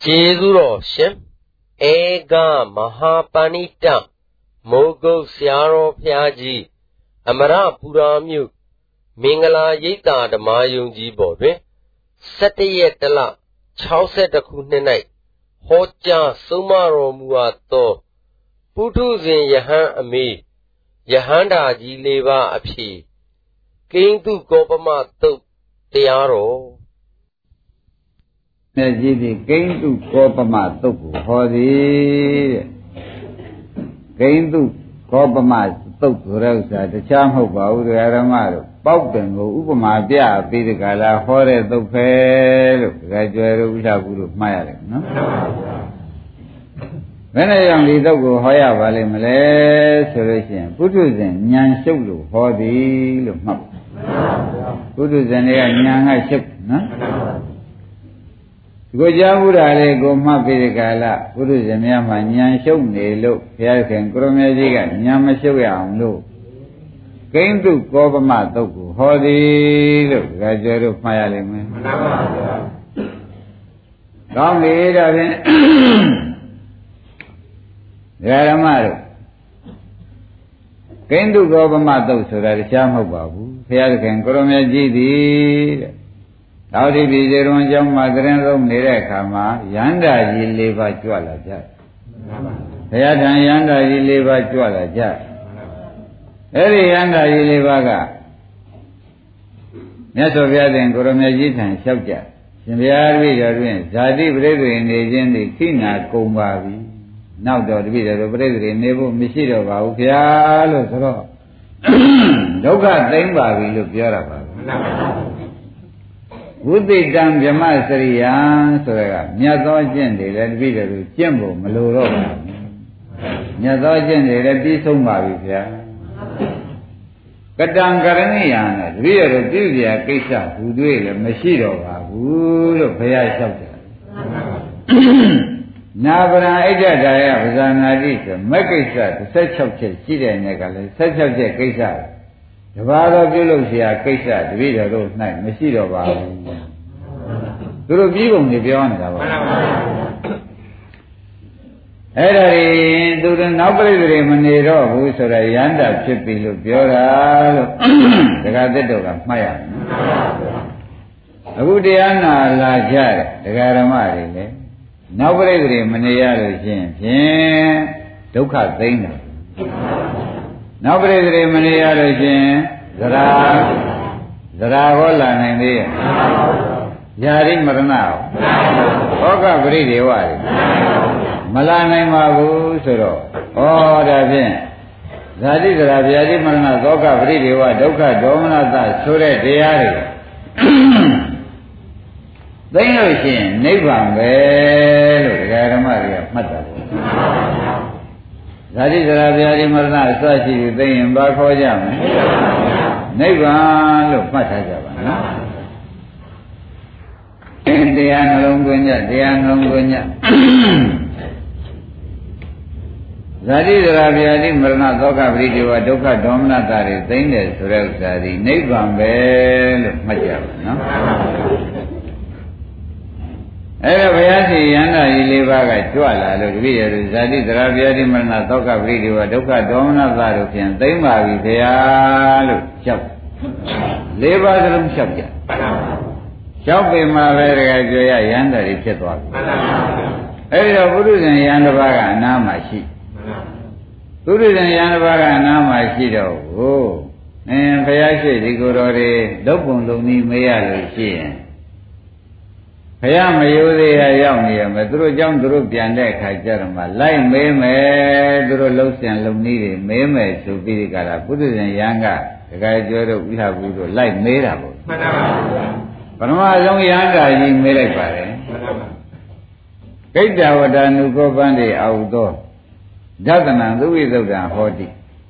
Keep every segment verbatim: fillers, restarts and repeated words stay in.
Jezuro Shem Ega Mahapanita Mogo Siaro Piaji Amara Puramyu Mingala Yita the Mayunji Bobe Satayetala Chauset a Kunenite Hoja Sumaro Muato Putuzin Yahan Ami Yahanda Jileva Api King to Gopama to Tiaro Najidi came to Kopama Toku, Hodi came to Kopama Toku Rosa, the charm of Bauru Aramaro, Bogdan, Upama Bia, Pidicala, Hore, the Fair, Rajuero, Guru, Maya. When a young leader go Hoya Valley Malay, Solution, Putuzin, Yan Sulu, Hodi, look up. Putuzin, Yan Ship, no? Gojabura go Mapidicala, Puruzim Yama, Yan Shum, they look, Yarkan, Kromajiga, Yama Shuyam, look. Came to Kopama Toku, Hodi, look, Rajero Mayalim. Come later, Yaramaro. Came to Kopama Toku, so that Shama Babu, Yarkan, Kromaji. How did we get on Jam Madran Nirakama, Yanda Yiliva Juala Jat? Yadan Yanda Yiliva Juala Jat. Every Yanda Yilivaga Netovia and Goromajit and Shabja. Simbiari Jarwin, Zadi brethren, the Kina Kumbavi. Now the video of brethren, Nebu Mishiro Vaupia, Doga Demba, we look Yaraba. Would they done Jamasarian, so that Nyadogin, they let be the Jimbo, Maluro. Nyadogin, they let be so Mavia. Kadam Garanian, we are a Julia Kisa, who do it, Mashiro, who look Paya Shelter. Nabana Ejadaya was an idea, Makisa, such of Chelsea and Negale, such of the Kisa. The father of Julosia, Kesa, the video those night, Messido Babu. To the view of the beyond the Eri, to the Nobel Manero, who is a Yanda, Chippy, Lupiora, the Gadedo of Maya. Abudiana La Jar, the Garamari, Nobel Manero, Jim, Duka Dana. Nobody many other Zara Zaragola and India Yari Maranao Oka Bridi Wari Malana Mabu Suro Oh, Rabin Zadi Zarabiadi Marana Doka Bridi Wa Doka Domana Sure Diari They know she Nivam Bell Garamaria Mata Zadi Zarabiadi Marana Sachi, they embark for Jam. Never look much as ever. They are no longer, they are no longer. Zadi Zarabiadi Marana Doka Bridiwa Doka Domna Tari, they need to rest Zadi, Nevam Bell, much ever. Every Yanda Yilivaga Juala, the video is Zadi Zarabiadi Marana Doka Bridiwa Doka Domna Varukian, they might be there. Shop. Levarum Shabja. Shop in my very Joya Yanda is it was. Every Buddhist and Yandabaga Namashi. Buddhist and Yandabaga Namashi. Oh, and Payashi, the Gurore, Dobun Luni Maya. Payam Yuri Ayam, Madru Jam Duru Piande Kajarma, Lai Meme, Duru Lucian Lumini, Meme, Subirikara, Buddhist and Yanga, the guy Joro, we have Buddha, like Merabo. Panama Long Yanga, you made a pare. Kaita Wada Nuko Bandi outdoor. Jatana, Louis of the Hoti.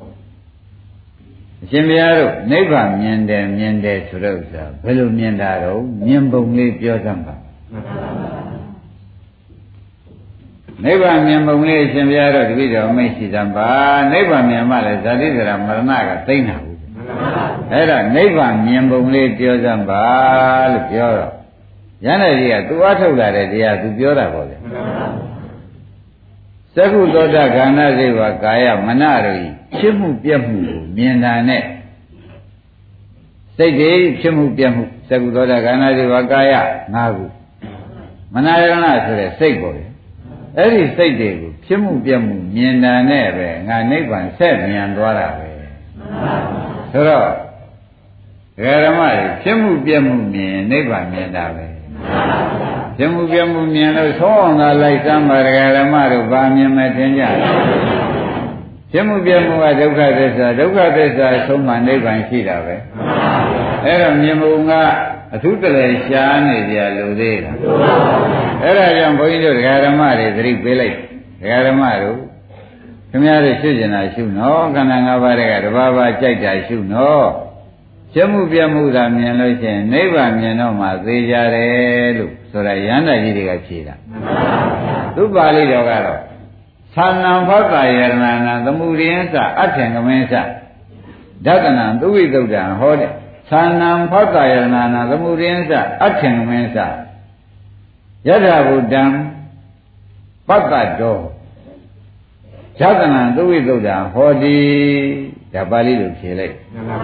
Shimiaro, Neva, Miende, Miende, Surosa, Pelu Miendaro, Miembo Mili Piotamba. Neighbor Miamone Shimbiaro, the video of Messidamba, neighbor Miamala, Zadira Maranaga, Tina. Era neighbor Miambone Piozamba, Pioro. ရဟန္တာကြီးကသူအားထုတ်လာတဲ့တရားသူပြောတာပေါ့လေသက္ကုသောတာခန္ဓာစိတ်ဝါကာယမနတို့ဤဖြစ်မှုပြက်မှုကိုမြင်တာနဲ့စိတ်တွေဖြစ်မှုပြက်မှုသက္ကုသောတာခန္ဓာစိတ်ဝါကာယ၅ခုမနယရဏဆိုတဲ့စိတ်ပေါ့လေအဲ့ဒီစိတ်တွေကိုဖြစ်မှုပြက်မှုမြင်တာနဲ့ပဲငါနိဗ္ဗာန်ဆက်မြန်သွားတာပဲဆိုတော့ဓမ္မတွေဖြစ်မှုပြက်မှုမြင်နိဗ္ဗာန်မြင်တာပဲဖြစ်မှုပြက်မှုမြင်လို့သုံးအောင်သာလိုက်စမ်းပါဓမ္မတို့ဗာမြင်မဲ့ထင်ကြတယ်ဖြစ်မှုပြက်မှုကဒုက္ခသစ္စာဒုက္ခသစ္စာဆုံးမှနိဗ္ဗာန်ရှိတာပဲအဲ့တော့မြင်မှုကအထုတလည်းရှားနေကြလို့သေးတာအဲ့ဒါကြောင့်ဘုန်းကြီးတို့ဓမ္မတွေသတိပေးလိုက်ဓမ္မတို့ခင်ဗျားတို့ရှုကျင်တာရှုနော်ခန္ဓာ၅ပါးတွေကတဘာဘာကြိုက်တာရှုနော်ဖြစ်မှုပြမှုသာမြင်လို့ရှိရင်နိဗ္ဗာန်မြင်တော့မှသိကြတယ်လို့ဆိုတာရဟန္တာကြီးတွေကဖြေတာသူပါဠိတော်ကတော့သာဏံဖတ်တာယရဏနာသမုဒိယသအထင်ကမင်းသဒသနံသူဝိသုဒ္ဓံဟောတဲ့သာဏံဖတ်တာယရဏနာသမုဒိယသအထင်ကမင်းသယထဗုဒ္ဓံပတ္တတောဒသနံသူဝိသုဒ္ဓံဟောတိဒါပါဠိလိုဖြေလိုက်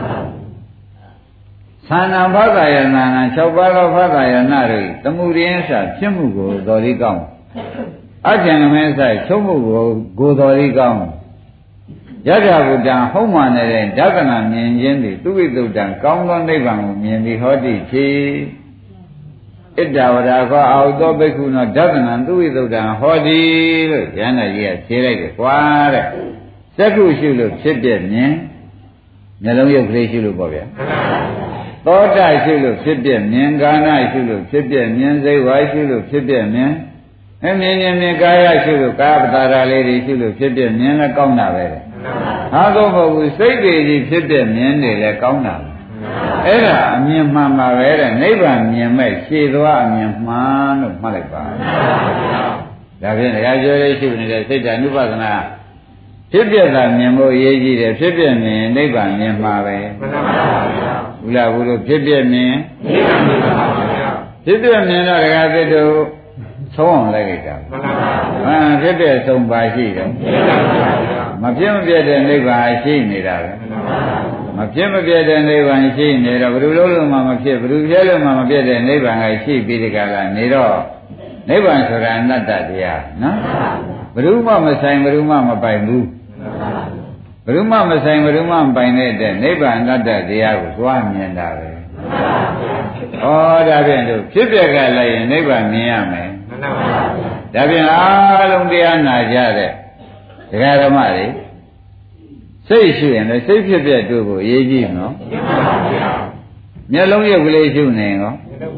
သာဏံဖတ်တာယရဏနာ၆ပါးသောဖတ်တာယရဏတို့သမုဒိယသဖြစ်မှုကိုတော်လေးကောင်းအကျဉ်းမဲဆိုင်ချုပ်မှုကိုကိုတော်လေးကောင်းယတ္ထဗုဒ္ဓံဟုတ်မှန်တဲ့ဒသနာမြင်ခြင်းသည်သူဝိသုဒ္ဓံကောင်းသောနိဗ္ဗာန်ကိုမြင်ပြီးဟောတိဖြစ်ဣတ္တဝရာခောအာဟုသောဘိက္ခုနောဒသနာသူဝိသုဒ္ဓံဟောတိလို့ဉာဏ်တော်ကြီးကဖြေလိုက်တယ်ကွာတဲ့သက္ခုရှုလို့ဖြစ်ပြမြင်မျက်လုံးရုပ်ကလေးရှုလို့ပေါ့ဗျာသောတာရှုလို့ဖြစ်ပြမြင်ကာဏရှုလို့ဖြစ်ပြမြင်စိတ်ဝါရှုလို့ဖြစ်ပြမြင်အမြင်မြင်မြင်ကာယရှုလို့ကာယပတာရလေးတွေရှုလို့ဖြစ်ပြမြင်လဲကောင်းတာပဲဟာတော့မဟုတ်ဘူးစိတ်တွေကြီးဖြစ်ပြမြင်နေလဲကောင်းတာအဲ့ဒါအမြင်မှန်ပါပဲတဲ့နိဗ္ဗာန်မြင်မဲ့ရှည်သွားအမြင်မှန်လို့မှတ်လိုက်ပါဒါဖြင့်တရားပြောလေးရှုနေတဲ့စိတ်ဓာတ် ानु ပဒနာဖြစ်ပြတာမြင်ဖို့အရေးကြီးတယ်ဖြစ်ပြမြင်နိဗ္ဗာန်မြင်မှာပဲမှန်ပါဗျာဘုရားဘုလိုဖြစ်ပြမြင်နိဗ္ဗာန်မြင်ပါဗျာဖြစ်ပြမြင်တော့ဒကာသစ်တို့ဆုံးအောင်လိုက်လိုက်တာမှန်ပါဗျာဟမ်ဖြစ်ပြဆုံးပါရှိတယ်မဖြစ်မပြတဲ့နိဗ္ဗာန်ရှိနေတာပဲမဖြစ်မပြတဲ့နိဗ္ဗာန်ရှိနေတော့ဘယ်လိုလုပ်လို့မှမဖြစ်ဘယ်လိုပြလို့မှမပြတဲ့နိဗ္ဗာန်ကရှိပြီးဒီကလာနေတော့နိဗ္ဗာန်ဆိုတာအနတ္တတရားနော်ဘယ်သူမှမဆိုင်ဘယ်သူမှမပိုင်ဘူးဘယ်သူမှမဆိုင်ဘယ်သူမှမပိုင်တဲ့တဲ့နိဗ္ဗာန်အနတ္တတရားကိုသွားမြင်တာပဲဩဒါဖြင့်တို့ဖြစ်ပြကလိုက်ရင်နိဗ္ဗာန်မြင်ရမယ်ဒါဖြင့်အားလုံးတရားနာကြတဲ့ဒကာဓမ္မတွေစိတ်ရှိရင်လည်းစိတ်ဖြစ်ပြတို့ကိုအရေးကြီးနော်မျက်လုံးရုပ်ကလေးရှုနေရော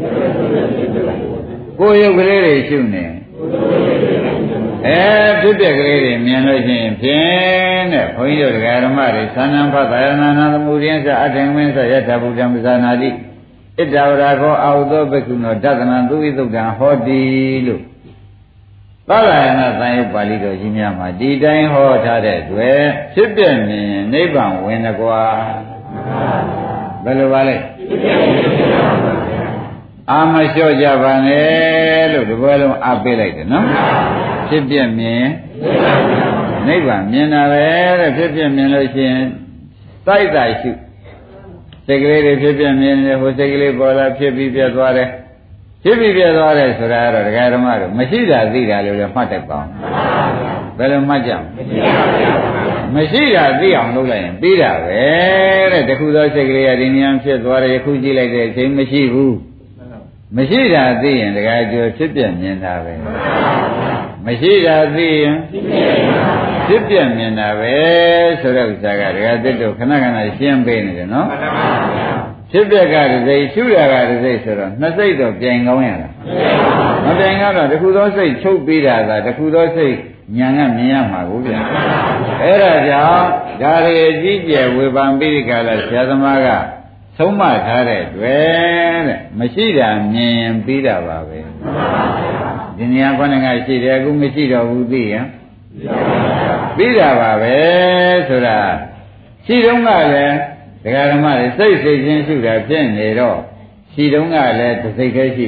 ကိုယ်ရုပ်ကလေးတွေရှုနေအဲဖြစ်ပြကလေးတွေမြင်လို့ရှိရင်ဖြင့်တဲ့ဘုန်းကြီးတို့ဒကာဓမ္မတွေသာဏံဖသယနာနာသမုဒိယသအထင်မင်းသယထဗုဒ္ဓံပဇာနာတိဣတ္တဝရာခောအာဟုသောဘိက္ခုနောဒသနံသူဝိသုဒ္ဓံဟောတိလို့သာလယနာသံယုတ်ပါဠိတော်ကြီးများမှာဒီတိုင်းဟောထားတဲ့တွေ့ဖြစ်ပြမြင်နိဗ္ဗာန်ဝင်တကွာဘယ်လိုပါလဲအာမလျှော့ကြပါနဲ့လို့ဒီဘယ်လုံးအားပေးလိုက်တယ်နော်ဖြစ်ပြမြင်နိဗ္ဗာန်မြင်တာပဲတဲ့ဖြစ်ပြမြင်လို့ရှိရင်တိုက်တာရှုစိတ်ကလေးတွေဖြစ်ပြမြင်တယ်ဟိုစိတ်ကလေးပေါ်လာဖြစ်ပြီးပြတ်သွားတယ်ဖြစ်ပြီးပြတ်သွားတယ်ဆိုတာကတော့ဒကာဓမ္မတို့မရှိတာသိတာလို့လည်းမှတ်တတ်ပါအောင်ဘယ်လိုမှတ်ကြမလဲမရှိတာသိအောင်လုပ်လိုက်ရင်ပြီးတာပဲတဲ့တခုသောစိတ်ကလေးကဒီဉာဏ်ဖြစ်သွားတယ်ယခုကြည့်လိုက်တဲ့အချိန်မရှိဘူးမရှိတာသိရင်ဒကာကျော်ဖြစ်ပြမြင်တာပဲမရှိတာသိရင်ဖြစ်ပြမြင်တာပဲဆိုတဲ့ဥစ္စာကဒကာသစ်တို့ခဏခဏရှင်းပေးနေတယ်နော်ဖြစ်ပြကတစိရှုရကတစိဆိုတော့နှစ်စိတ်တော့ပြိုင်ကောင်းရလားမပြိုင်တော့တခုသောစိတ်ချုပ်ပြီးတာကတခုသောစိတ်ညာကမြင်ရမှာကိုဗျာအဲ့ဒါကြောင့်ဒါရီအကြီးကျယ်ဝေဖန်ပြီးဒီကလာဆရာသမားကသုံးမထားတဲ့တွေ့တဲ့မရှိတာမြင်ပြီးတာပါပဲဒီနေရာခေါင်းကရှိတယ်အခုမရှိတော့ဘူးသိရင်ပြီးတာပါပဲဆိုတာရှိတုန်းကလည်းဒကာဓမ္မတွေစိတ်စိတ်ချင်းရှုတာဖြစ်နေတော့ရှိတုန်းကလည်းတစ်စိတ်တည်းရှိတာ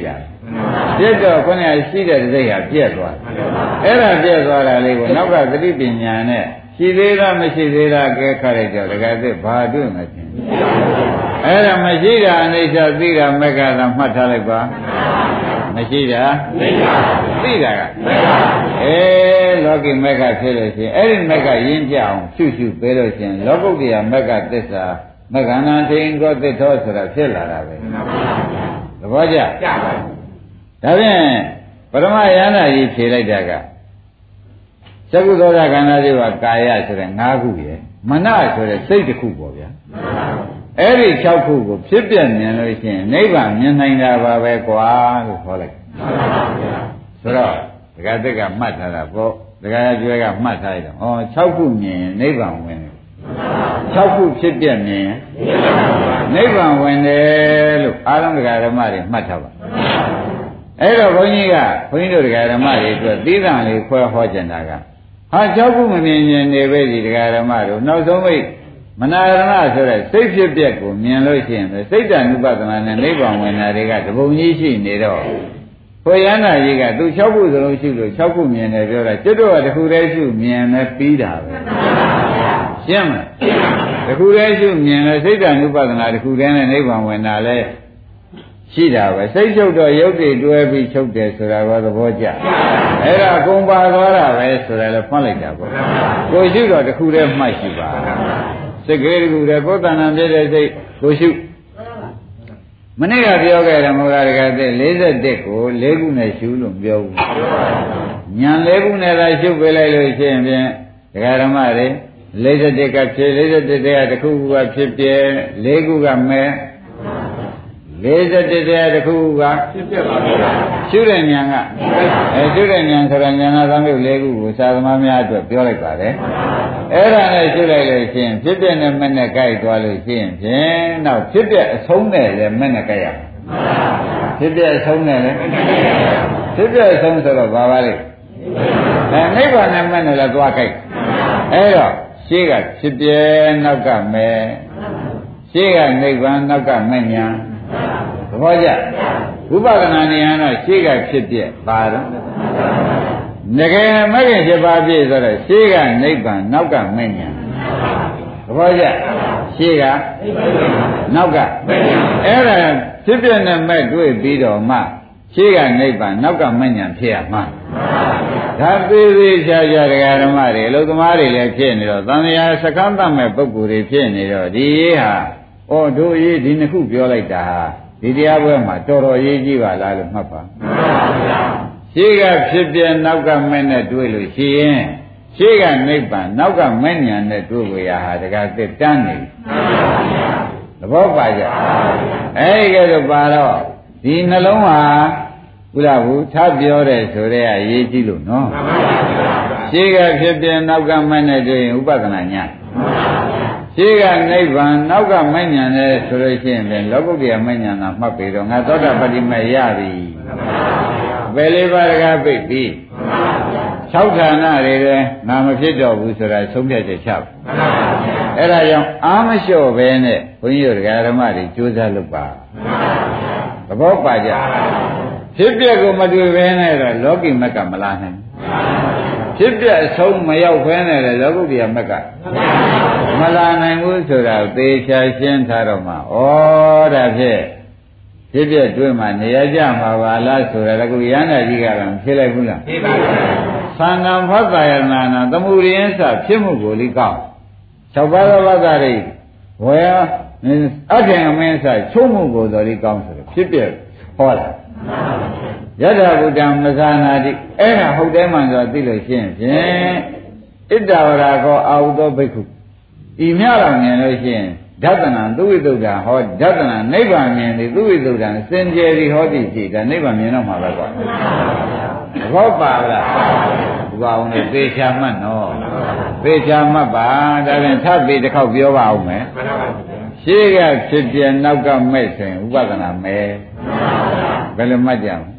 ပြက်တော့ခொနဲ့ရှိတဲ့စိတ်ဟာပြက်သွားအဲ့ဒါပြက်သွားတာလေးကိုနောက်ကသတိပညာနဲ့ရှိသေးလားမရှိသေးလားကဲခါလိုက်တော့တကယ်သိဘာတွေ့မှချင်းအဲ့ဒါမရှိတာအနိစ္စသိတာမက္ခသာမှတ်ထားလိုက်ပါမရှိတာသိတာကအဲလောကီမက္ခဖြစ်လို့ရှိရင်အဲ့ဒီမက္ခရင်းပြအောင်ရှုရှုပေးလို့ရှိရင်လောကုတ္တရာမက္ခသစ္စာမက္ခဏာထိန်ကောသစ္ထောဆိုတာဖြစ်လာတာပဲသဘောကျဒါဖြင့်ပရမယန္တာကြီးဖြေလိုက်တာကသကုသောတာခန္ဓာတွေကကာယဆိုတဲ့၅ခုရယ်မနဆိုတဲ့စိတ်တစ်ခုပေါ့ဗျာအဲ့ဒီ၆ခုကိုဖြစ်ပြမြင်လို့ရှိရင်နိဗ္ဗာန်မြင်နိုင်တာပါပဲကွာလို့ခေါ်လိုက်ဆိုတော့ဒကာသက်ကမှတ်ထားတာပေါ့ဒကာကျွဲကမှတ်ထားရတော့ဩ၆ခုမြင်ရင်နိဗ္ဗာန်ဝင်တယ်၆ခုဖြစ်ပြမြင်ရင်နိဗ္ဗာန်ဝင်တယ်လို့အားလုံးဒကာဓမ္မတွေမှတ်ထားပါအဲ့တော့ဘုန်းကြီးကဘုန်းကြီးတို့ဒကာဓမ္မတွေအတွက်သီးသန့်လေးခွဲဟောကျင်တာကဟာ၆ခုမမြင်ရင်နေပဲဒီဒကာဓမ္မတို့နောက်ဆုံးမိတ်မနာရဏဆိုတဲ့စိတ်ဖြစ်ပျက်ကိုမြင်လို့ရှိရင်စိတ်တ ानु ပဒနာနဲ့နိဗ္ဗာန်ဝင်တာတွေကတပုံကြီးရှိနေတော့ဘုရားနာကြီးကသူ၆ခုစလုံးရှိလို့၆ခုမြင်တယ်ပြောတာကျွတ်တော့တခုတည်းရှိမြင်လဲပြီးတာပဲရှင်းမလားတခုတည်းရှိမြင်လဲစိတ်တ ानु ပဒနာတခုတည်းနဲ့နိဗ္ဗာန်ဝင်တာလဲရှိတာပဲစိတ်ချုပ်တော့ရုပ်တွေတွဲပြီးချုပ်တယ်ဆိုတာကသဘောကျအဲ့ဒါအကုန်ပါသွားတာပဲဆိုတာလည်းဖွင့်လိုက်တာပေါ့ကိုရှိတော့တခုတည်းမှတ်ရှိပါစိတ်ကလေးတခုတည်းကိုယ်တဏ္ဍာဖြစ်တဲ့စိတ်ကိုရှုမနေ့ကပြောခဲ့တယ်မောဂရကတဲ့၄၁ကို၄ခုနဲ့ရှုလို့ပြောဘူးညာ၄ခုနဲ့သာရှုပေးလိုက်လို့ရှိရင်ဖြင့်ဒကာဓမ္မတွေ၄၁ကဖြစ်၄၁တည်းကတစ်ခုခုကဖြစ်ပြဲ၄ခုကမဲ၄၁တည်းကတစ်ခုခုကဖြစ်ပြပါဘူးရှုတဲ့ညာကအဲရှုတဲ့ညာဆိုတော့ညာနာသံယုတ်၄ခုကိုသာသမားများအတွက်ပြောလိုက်ပါတယ်အဲ့ဒါနဲ့ရှုလိုက်လို့ရှိရင်ဖြစ်ပြနဲ့မဲ့နဲ့ကြိုက်သွားလို့ရှိရင်ဖြင့်နောက်ဖြစ်ပြအဆုံးနဲ့လည်းမဲ့နဲ့ကြိုက်ရဖြစ်ပြအဆုံးနဲ့လည်းဖြစ်ပြအဆုံးဆိုတော့ဘာပါလဲအဲနိဗ္ဗာန်နဲ့မဲ့နဲ့လည်းသွားကြိုက်အဲ့တော့ရှေးကဖြစ်ပြနောက်ကမဲ့ရှေးကနိဗ္ဗာန်နောက်ကမဲ့ညာသဘောကျဝိပဿနာဉာဏ်တော့ရှေးကဖြစ်ပြပါတော့ငကယ်မဂ္ဂင်ဖြစ်ပါပြည့်ဆိုတော့ရှေးကနိဗ္ဗာန်နောက်ကမဉ္ဇဉ်သဘောကျရှေးကနောက်ကအဲ့ဒါဖြစ်ပြနဲ့မဲ့တွေ့ပြီးတော့မှရှေးကနိဗ္ဗာန်နောက်ကမဉ္ဇဉ်ဖြစ်ရမှာဒါသေးသေးချာချာတရားဓမ္မတွေအလုသမားတွေလည်းဖြစ်နေတော့သံဃာစကမ်းတတ်မဲ့ပုဂ္ဂိုလ်တွေဖြစ်နေတော့ဒီရေးဟာဩတို့ရေးဒီနှစ်ခုပြောလိုက်တာဒီတရားပွဲမှာတော်တော်ရေးကြည့်ပါလားလို့မှတ်ပါရှေးကဖြစ်ပြနောက်ကမဲ့နဲ့တွေ့လို့ရှိရင်ရှေးကနိဗ္ဗာန်နောက်ကမဲ့ညာနဲ့တွေ့ကိုရဟာတကသစ်တန်းနေသဘောပါကြအဲဒီကဲတော့ပါတော့ဒီနှလုံးဟာဘုရားဘူးထပ်ပြောတယ်ဆိုတော့အရေးကြီးလို့နော်ရှေးကဖြစ်ပြနောက်ကမဲ့နဲ့တွေ့ရင်ဥပဒနာညာရှေးကနိဗ္ဗာန်နောက်ကမဲ့ညာနဲ့ဆိုလို့ရှိရင်လည်းလောကုတ္တရာမဲ့ညာနာမှတ်ပြီးတော့ငါသောတာပတိမဲ့ရပြီဘယ်လေးပါးတကားပိတ်ပြီး၆ဌာနတွေလည်းငါမဖြစ်တော့ဘူးဆိုတာဆုံးဖြတ်ချက်ချပါအဲ့ဒါကြောင့်အာမလျှော့ပဲနဲ့ဘုန်းကြီးတို့ဓမ္မတွေကြိုးစားလုပ်ပါသဘောပါကြဖြစ်ပျက်ကိုမတွေ့ဘဲနဲ့တော့လောကီမက်ကမလာနိုင်ဖြစ်ပျက်အဆုံးမရောက်ဘဲနဲ့လည်းလောကုတ္တရာမက်ကမလာနိုင်ဘူးဆိုတာသေချာရှင်းထားတော့မှဩဒါဖြင့်ဖြစ်ပြတွေ့မှနေရကြမှာပါလားဆိုတော့အခုရဟန္တာကြီးကလည်းဖြစ်လိုက်ဘူးလားဖြစ်ပါဘူးသံဃာဖတ်တာယနာနာသမုဒိယစဖြစ်မှုကိုလိကောက်၆ပါးသောဘာသာတွေဝေအထင်အမင်းစချုံမှုကိုတော်လိကောင်းဆိုတော့ဖြစ်ပြဟောတာယထာဘုဒ္ဓံမဇာနာတိအဲ့ဒါဟုတ်တယ်မှန်ဆိုသိလို့ရှိရင်ဖြင့်ဣတ္တဝရကောအာဟုသောဘိက္ခုဤမြတော်မြင်လို့ရှိရင်ဓတနာသူဝိသုဒ္ဓဟောဓတနာနိဗ္ဗာန်မြင်သည်သူဝိသုဒ္ဓစင်ကြယ်သည်ဟောသည်ရှိဒါနိဗ္ဗာန်မြင်တော့မှာပဲကွာဘောပါလားဒီပါအောင်လေသေချာမှတ်နော်သေချာမှတ်ပါဒါပြန်ထပ်ပြီးတစ်ခေါက်ပြောပါအောင်မယ်ရှေးကဖြစ်ပြနောက်ကမဲ့ဆိုရင်ဥပဒနာမဲ့ဘယ်လိုမှတ်ကြမလဲ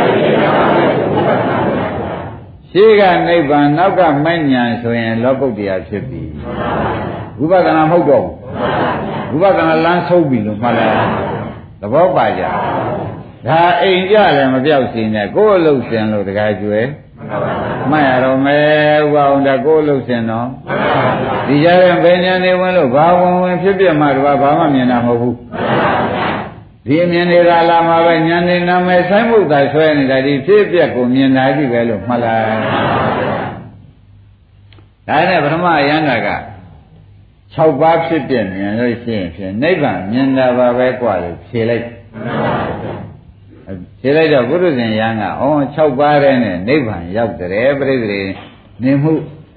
ရှေးကနိဗ္ဗာန်နောက်ကမဲ့ညာဆိုရင်လောကုတ္တရာဖြစ်ပြီဝိပဿနာမဟုတ်တော့ဘူးဝိပဿနာလမ်းဆုံးပြီလို့မှတ်လိုက်သဘောပါကြဒါအိမ်ကြလည်းမပြောက်စီနဲ့ကိုယ်အလုပ်စင်လို့တခါကျွဲမှတ်ရတော့မယ်ဥပအောင်ဒါကိုယ်အလုပ်စင်တော့ဒီကြတဲ့ဘယ်ဉာဏ်နေဝင်လို့ဘာဝင်ဝင်ဖြစ်ပြမှတော့ဘာမှမြင်တာမဟုတ်ဘူးဒီအမြင်တွေကလာမှာပဲဉာဏ်နေနာမည်ဆိုင်မှုသာဆွဲနေတာဒီဖြစ်ပြကိုမြင်တာကြည့်ပဲလို့မှတ်လိုက်ဒါနဲ့ပထမယန္တာက၆ပါးဖြစ်ပြမြင်လို့ရှိရင်ဖြင့်နိဗ္ဗာန်မြင်တာပါပဲกว่าလို့ဖြေလိုက်ဖြေလိုက်တော့ဘုရုဇင်ယံကဩ၆ပါးတဲ့နဲ့နိဗ္ဗာန်ရောက်တယ်ပြိတ္တိနေမှု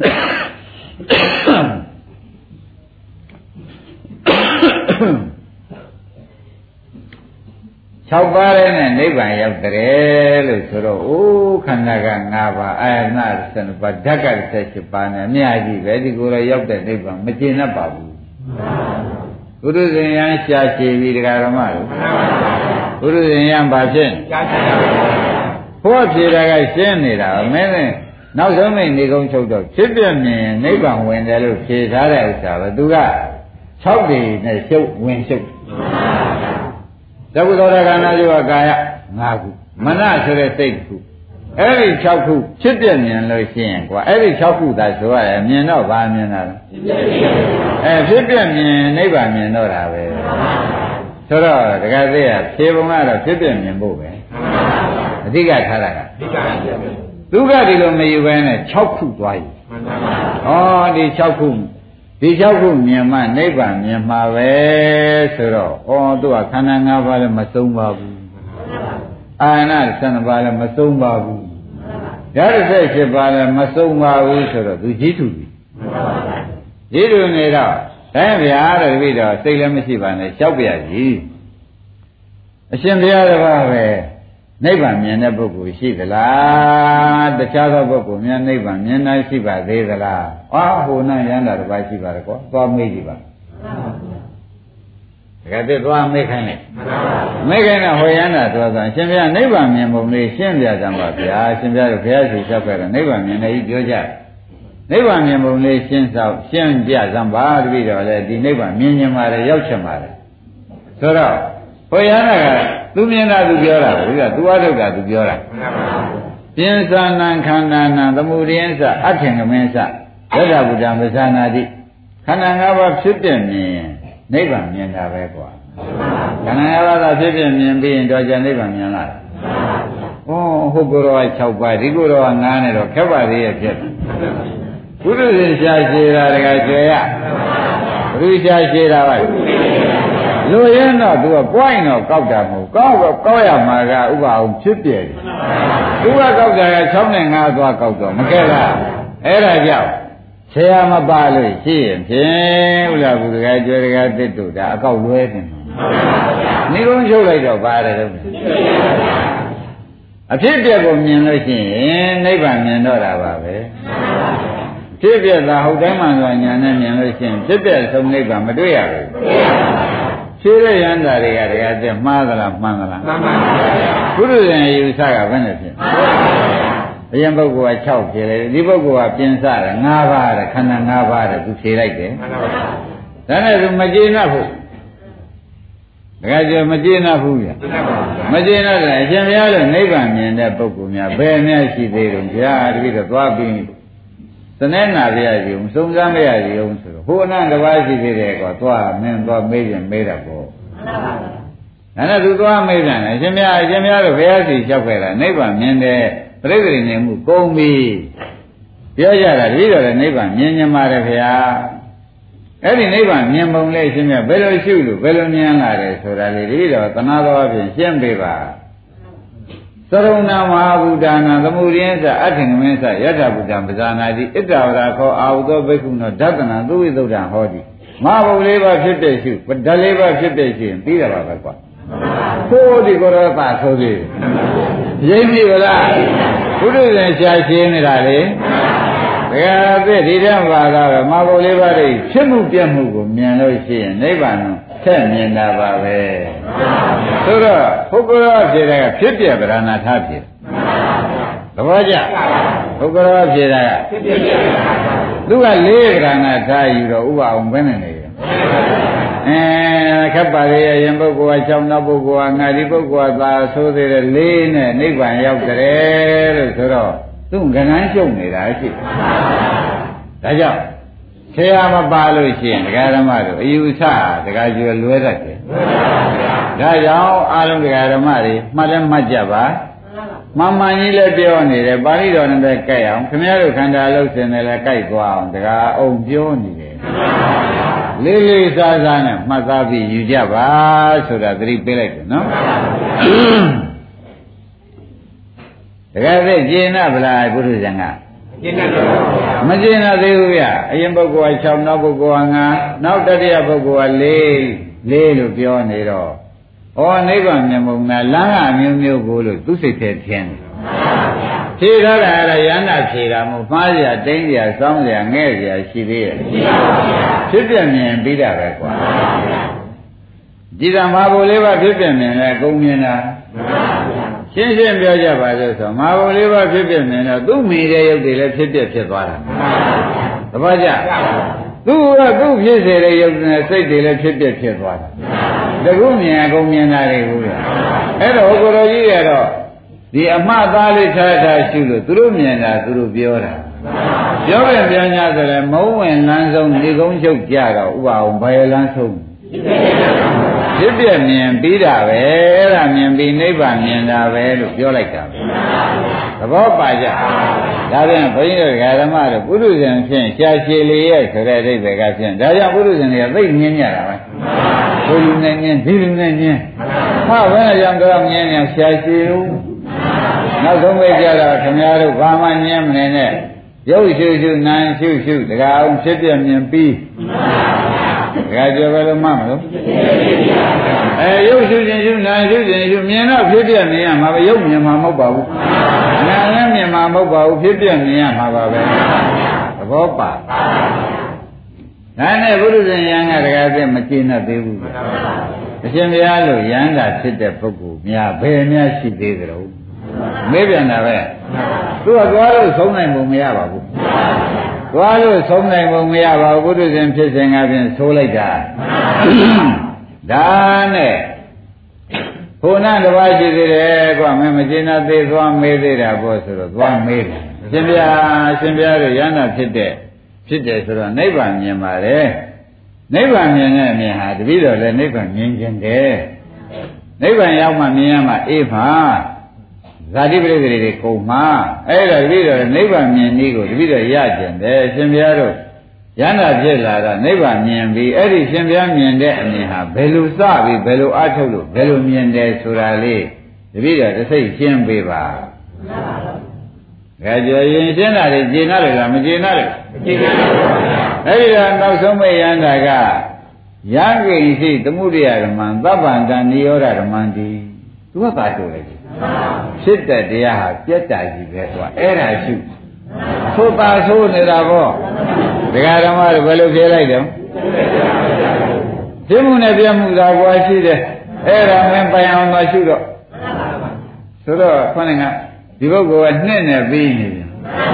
၆ပါးတဲ့နဲ့နိဗ္ဗာန်ရောက်တယ်လို့ဆိုတော့အိုးခန္ဓာက၅ပါးအာယတနာ၁၂ပါးဓာတ်က၁၈ပါးနဲ့အများကြီးပဲဒီကိုယ်တော့ရောက်တဲ့နိဗ္ဗာန်မကျေနပ်ပါဘူးဘုရုဇင်ယံရှားချေပြီးတရားဓမ္မလို့ဘုရုဇင်ယံဘာဖြစ်ရှားချေဘုရားဖြေတာကရှင်းနေတာမင်းနဲ့နောက်ဆုံးမိနေကုန်းချုပ်တော့ဖြစ်ပြမြင်နိဗ္ဗာန်ဝင်တယ်လို့ဖြေထားတဲ့ဥစ္စာပဲသူက၆ပေနဲ့ရှုပ်ဝင်ရှုပ်သဗ္ဗသောတခန္ဓာယောကာယ၅ခုမနဆိုတဲ့စိတ်တစ်ခုအဲ့ဒီ၆ခုဖြစ်ပြမြင်လို့ရှိရင်ကွာအဲ့ဒီ၆ခုသာဆိုရတယ်မြင်တော့ဗာမြင်တာလဲအဲဖြစ်ပြမြင်နိဗ္ဗာန်မြင်တော့တာပဲဆိုတော့တခါသေးရဖြေပုံကတော့ဖြစ်ပြမြင်ဖို့ပဲအဓိကထားတာကဒုက္ခဒီလိုမယူဘဲနဲ့၆ခုသွားယူဩဒီ၆ခုဒီ၆ခုမြင်မှနိဗ္ဗာန်မြင်မှာပဲဆိုတော့ဩသူကခန္ဓာ၅ပါးလည်းမဆုံးပါဘူးအာရဏ၁၂ပါးလည်းမဆုံးပါဘူးဓာတ်၁၈ပါးလည်းမဆုံးပါဘူးဆိုတော့သူကြီးထုပြီကြီးထုနေတော့ဒါဗျာတဲ့ပြီးတော့စိတ်လည်းမရှိပါနဲ့ရှောက်ပြကြီးအရှင်ဘုရားတစ်ပါးပဲနိဗ္ဗာန်မြင်တဲ့ပုဂ္ဂိုလ်ရှိသလားတခြားသောပုဂ္ဂိုလ်များနိဗ္ဗာန်မြင်နိုင်ရှိပါသေးသလားအာဟိုနာယန္တာတစ်ပါးရှိပါတယ်ကွာသွားမေးကြည့်ပါတကယ်တည်းသွားမေးခိုင်းလိုက်မေးခိုင်းတဲ့ဟိုယန္တာသွားဆိုရှင်ဘုရားနိဗ္ဗာန်မြင်ပုံလေးရှင်းပြကြပါဗျာရှင်ဘုရားတို့ဘုရားရှိခိုးခဲ့တဲ့နိဗ္ဗာန်မြင်တယ်ပြောကြနိဗ္ဗာန်မြင်ပုံလေးရှင်းဆောင်ရှင်းပြကြပါတပည့်တော်လည်းဒီနိဗ္ဗာန်မြင်မြင်ပါတယ်ရောက်ချင်ပါတယ်ဆိုတော့ဟိုယန္တာကသူမြင်တာသူပြောတာဘုရားသူအထုတ်တာသူပြောတာပြင်းစာနံခန္ဓာနံသမုဒိယသအထင်ကမင်းသယတ္တဗုဒ္ဓံပဇာနာတိခန္ဓာ၅ပါးဖြစ်ပြမြင်နိဗ္ဗာန်မြင်တာပဲကွာခန္ဓာ၅ပါးသာဖြစ်ပြမြင်ပြီးရင်တော့ကျန်နိဗ္ဗာန်မြင်လာတယ်ဩဟုတ်ကိုယ်တော်က၆ပါးဒီကိုယ်တော်က၅နဲ့တော့ခက်ပါသေးရဲ့ဖြစ်ဘုရုဇင်ရှားရှည်တာတကယ်ကျွေရဘုရုရှားရှည်တာပါလူရင်တော့သူကပွိုင်းတော့ကောက်တာမဟုတ်ကောက်တော့ကောက်ရမှာကဥပအောင်ဖြစ်ပြတယ်သူကကောက်တာက၆နဲ့၅သွားကောက်တော့မကဲလားအဲ့ဒါကြောင့်ဆရာမပါလို့ရှိရင်ဖြင့်ဥလားဘုရားကျွဲတကားတစ်တို့ဒါအကောက်လွဲနေနေကုန်းချုပ်လိုက်တော့ပါတယ်တော့အဖြစ်ပြက်ကိုမြင်လို့ရှိရင်နိဗ္ဗာန်မြင်တော့တာပါပဲဖြစ်ပြက်သာဟုတ်တိုင်းမှဆိုညာနဲ့မြင်လို့ရှိရင်ဖြစ်ပြက်ဆုံးနိဗ္ဗာန်မတွေ့ရဘူးဖြေတဲ့ယန္တာတွေကတကယ်တည်းမှားသလားမှန်သလားမှန်ပါဘူးဘုရုဇင်ယူဆကဘယ်နဲ့ဖြစ်အရင်ပုဂ္ဂိုလ်က၆ဖြေတယ်ဒီပုဂ္ဂိုလ်ကပြင်စတယ်၅ပါးတဲ့ခန္ဓာ၅ပါးတဲ့သူဖြေလိုက်တယ်ဒါနဲ့သူမကျေနပ်ဘူးတကယ်ကျမကျေနပ်ဘူးဗျမကျေနပ်တယ်အရှင်ဘုရားလည်းနိဗ္ဗာန်မြင်တဲ့ပုဂ္ဂိုလ်များဘယ်နဲ့ရှိသေးတယ်ဗျာတပည့်တော့သွားပြီးသနဲ့နာပြရစီအောင်စုံစမ်းပြရစီအောင်ဆိုတော့ဟိုအနန္တပါးရှိသေးတယ်ကွာသွားမင်းသွားမေးရင်မေးတာပေါ့ဒါနဲ့သူသွားမေးတယ်အရှင်ဘုရားအရှင်ဘုရားတို့ဘုရားစီလျှောက်ခဲ့တာနိဗ္ဗာန်မြင်တဲ့ပြိတ္တိနေမှုကုန်ပြီပြောကြတာတပည့်တော်လည်းနိဗ္ဗာန်မြင်ကြမှာတယ်ဗျာအဲ့ဒီနိဗ္ဗာန်မြင်ပုံလေးရှင်းပြဘယ်လိုရှုလို့ဘယ်လိုမြင်လာတယ်ဆိုတာလေတပည့်တော်သနာတော်အပြင်ရှင်းပေးပါသရုံနာမဟာဗုဒ္ဓနာသမုဒိယသအထင်ကမင်းသယတ္ထဗုဒ္ဓံပဇာနာတိဣတ္တဝရခောအာဟုသောဘိက္ခုနောဓတ္တနာသုဝိသုဒ္ဓံဟောတိမဟာဘုလေးပါဖြစ်တဲ့ရှုဓာတ်လေးပါဖြစ်တဲ့ရှုရင်ပြီးတာပါပဲကွာကိုယ်ဒီကိုယ်တော့ပါဆိုသေးရိပ်ပြီဗလားဘုရုဇင်ရှားရှင်းနေတာလေဘယ်အဖြစ်ဒီတည်းပါတာပဲမဟာဘုလေးပါတွေဖြစ်မှုပြတ်မှုကိုမြင်လို့ရှိရင်နိဗ္ဗာန်ဆက်မြင်တာပါပဲဆိုတော့ပုဂ္ဂိုလ်ဖြစ်တဲ့ကဖြစ်ပြဗရဏထားဖြစ်သဘောကျပုဂ္ဂိုလ်ဖြစ်တဲ့ကဖြစ်ပြသူကလေးဗရဏထားယူတော့ဥပအောင်ဘယ်နဲ့နေလဲအဲခက်ပါလေအရင်ပုဂ္ဂိုလ်က၆နောက်ပုဂ္ဂိုလ်ကငါဒီပုဂ္ဂိုလ်ကသာဆိုသေးတယ်လေးနဲ့နိဗ္ဗာန်ရောက်တယ်လို့ဆိုတော့သူ့ကဏ္ဍရှုံနေတာရှိဒါကြောင့်ဆရာမပါလို့ရှိရင်ဒကာဓမ္မတို့အယူဆဒကာကျွယ်လွဲတတ်တယ်ဒါကြောင့်အားလုံးဒကာဓမ္မတွေမှတ်လည်းမှတ်ကြပါမှန်မှန်ကြီးလည်းပြောနေတယ်ပါဠိတော်နဲ့ပဲကြိုက်အောင်ခင်ဗျားတို့ခန္ဓာလုံးစင်တယ်လည်းကြိုက်သွားအောင်ဒကာအောင်ပြောနေတယ်လေးလေးစားစားနဲ့မှတ်သားပြီးယူကြပါဆိုတာသတိပေးလိုက်တယ်နော်ဒကာသိကျင်နာဗလားဘုရားဇံကကျင်နာမကျင်နာသေးဘူးဗျအရင်ပုဂ္ဂိုလ်က၆နောက်ပုဂ္ဂိုလ်က၅နောက်တတိယပုဂ္ဂိုလ်က၄လေးလို့ပြောနေတော့ဩနိဗ္ဗာန်မြင်မုံနာလမ်းကအမျိုးမျိုးကိုလို့သူစိတ်ထဲထင်တယ်ဖြေထားတာအဲ့ဒါရဟန္တာဖြေတာမို့မှားစရာတိမ့်စရာစောင်းစရာငဲ့စရာရှိသေးရဲ့ဖြစ်ပြမြင်ပြီးတာပဲကွာဒီကမဟာဘုလေးပါဖြစ်ပြမြင်လဲအကုန်မြင်တာရှင်းရှင်းပြောကြပါလို့ဆိုမဟာဘုလေးပါဖြစ်ပြမြင်တော့သူ့မိတဲ့ရုပ်တွေလည်းဖြစ်ပြဖြစ်သွားတာသဘောကျသူကသူ့ဖြစ်စေတဲ့ရုပ်နဲ့စိတ်တွေလည်းဖြစ်ပြဖြစ်သွားတာတခုမြင်အကုန်မြင်တာတွေကိုအဲ့တော့ကိုတော်ကြီးရတော့ဒီအမှတ်သားလေးထားထားရှုလို့သူတို့မြင်တာသူတို့ပြောတာပြောပြန်ပြန်냐ဆိုရင်မုံဝင်လမ်းဆုံးဒီကုန်းချုပ်ကြတော့ဥပအောင်ဘယ်လမ်းဆုံးဖြစ်ပြမြင်ပြီးတာပဲအဲ့ဒါမြင်ပြီးနိဗ္ဗာန်မြင်တာပဲလို့ပြောလိုက်တာသဘောပါကြဒါပြန်ဘုန်းကြီးတို့ဓမ္မတို့ပုရုဇဉ်ဖြင့်ရှားရှည်လေးရဲ့ဆိုတဲ့အိဗေကဖြင့်ဒါကြောင့်ပုရုဇဉ်တွေကသိမြင်ကြတာပဲဘုလူနဲ့မြင်ဒီလူနဲ့မြင်ဟာဘယ်နဲ့ကြောင့်တော့မြင်နေရှားရှည်လို့နောက်ဆုံးပဲကြတော့ခင်ဗျားတို့ဘာမှမြင်မနေနဲ့ရုပ်ရှုရှုနာမ်ရှုရှုတကအောင်ဖြစ်ပြမြင်ပြီးတကကြောပဲလို့မှမလို့အဲရုပ်ရှုခြင်းရှုနာမ်ရှုခြင်းရှုမြင်တော့ဖြစ်ပြမြင်ရမှာပဲရုပ်မြင်မှာမဟုတ်ပါဘူးနာမ်လည်းမြင်မှာမဟုတ်ပါဘူးဖြစ်ပြမြင်ရမှာပါပဲသဘောပါဒါနဲ့ဘုရားရှင်ယံကတကယ်ပြမကျေနပ်သေးဘူးအရှင်ဘုရားလို့ယံတာဖြစ်တဲ့ပုဂ္ဂိုလ်များဘယ်များရှိသေးကြတော့မေးပြန်တာပဲသူကသွားလို့ဆုံးနိုင်ပုံမရပါဘူးသွားလို့ဆုံးနိုင်ပုံမရပါဘူးဘုရားရှင်ဖြစ်စဉ်ကဖြင့်ဆိုးလိုက်တာဒါနဲ့ဘုနာတစ်ပါးရှိသေးတယ်ကွာမင်းမကျေနပ်သေးသွားမေးသေးတာပေါ့ဆိုတော့သွားမေးတယ်ရှင်ဗျာရှင်ဗျာတို့ယန္တာဖြစ်တဲ့ဖြစ်တယ်ဆိုတော့နိဗ္ဗာန်မြင်ပါတယ်နိဗ္ဗာန်မြင်တဲ့အမြင်ဟာတပည့်တော်လည်းနိဗ္ဗာန်မြင်ခြင်းတယ်နိဗ္ဗာန်ရောက်မှမြင်ရမှအေးပါဇာတိပရိသေတွေကုန်မှာအဲ့ဒါတပည့်တော်နိဗ္ဗာန်မြင်နည်းကိုတပည့်တော်ရကျင်တယ်ရှင်ဘုရားတို့ယန္တာဖြစ်လာတော့နိဗ္ဗာန်မြင်ပြီးအဲ့ဒီရှင်ဘုရားမြင်တဲ့အမြင်ဟာဘယ်လိုစပြီးဘယ်လိုအထုတ်လို့ဘယ်လိုမြင်တယ်ဆိုတာလေးတပည့်တော်တစ်စိတ်ရှင်းပေးပါဒါကြောင့်ရင်ရှင်းတာတွေကျေနပ်တယ်လားမကျေနပ်ဘူးကျေနပ်ပါဘူးအဲ့ဒီတော့နောက်ဆုံးမဲ့ယန္တာကယံကိဉ္စီသမှုရိယဓမ္မံသဗ္ဗန္တနိရောဓဓမ္မံတိသူကသာဆိုလိုက်ဖြစ်တဲ့တရားဟာပြတ်တာကြီးပဲကွာအဲ့ဒါရှုသို့သာဆိုနေတာပေါ့ဒကာဓမ္မတွေဘယ်လိုဖြေလိုက်တော့သိမှုနဲ့ပြမှုသာကွာရှိတယ်အဲ့ဒါမင်းပိုင်အောင်သာရှုတော့ဆိုတော့ခொနဲ့ကဒီပုဂ္ဂိုလ်ကနှစ်နဲ့ပြီးနေတယ်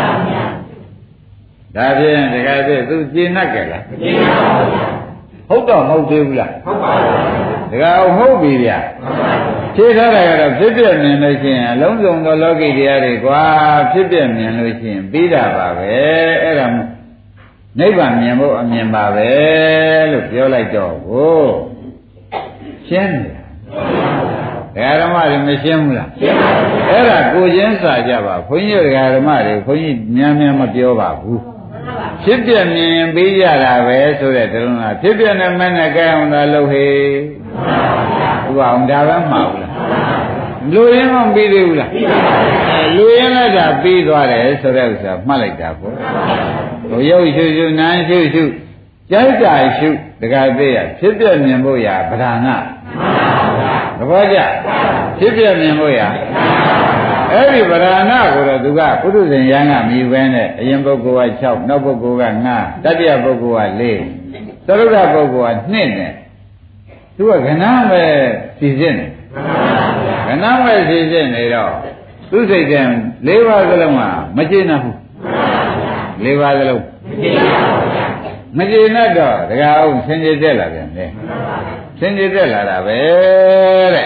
ဒါဖြင့်ဒကာသိသူကျေနပ်ကြလားကျေနပ်ပါဘူးဟုတ်တော့မဟုတ်သေးဘူးလားဟုတ်ပါဘူးဒကာဟုတ်ပြီဗျာဖြေထားတာကတော့ဖြစ်ပြမြင်လို့ရှိရင်အလုံးစုံသောလောကီတရားတွေကွာဖြစ်ပြမြင်လို့ရှိရင်ပြီးတာပါပဲအဲ့ဒါနိဗ္ဗာန်မြင်ဖို့အမြင်ပါပဲလို့ပြောလိုက်တော့ကိုရှင်းတယ်ဒကာဓမ္မတွေမရှင်းဘူးလားရှင်းပါဘူးအဲ့ဒါကိုချင်းစာကြပါဘုန်းကြီးဒကာဓမ္မတွေဘုန်းကြီးများများမပြောပါဘူးဖြစ်ပြမြင်ရင်ပြီးကြတာပဲဆိုတဲ့တလုံးလားဖြစ်ပြနဲ့မနဲ့ကြအောင်သာလုပ်ဟေးဥပအောင်ဒါပဲမှားဘူးလားလူရင်းမပြီးသေးဘူးလားလူရင်းလည်းဒါပြီးသွားတယ်ဆိုတဲ့ဥစ္စာမှတ်လိုက်တာပေါ့ဟိုရုပ်ရှုရှုနာမ်ရှုရှုကြိုက်တာရှုတခါသေးရဖြစ်ပြမြင်ဖို့ရဗဒနာသဘောကျဖြစ်ပြမြင်ဖို့ရအဲ့ဒီဗဒနာကိုတော့သူကပုထုဇဉ်ယံကမြည်ပဲနဲ့အရင်ပုဂ္ဂိုလ်က၆နောက်ပုဂ္ဂိုလ်က၅တတိယပုဂ္ဂိုလ်က၄သရုပ်ဓပုဂ္ဂိုလ်က၂နဲ့သူကခဏပဲစီစစ်နေခဏပဲစီစစ်နေတော့သူစိတ်က၄ပါးစလုံးကမကျေနပ်ဘူး၄ပါးစလုံးမကျေနပ်ပါဘူးမကျေနပ်တော့တကယ်အောင်ဆင်ခြင်တက်လာပြန်တယ်ဆင်ခြင်တက်လာတာပဲတဲ့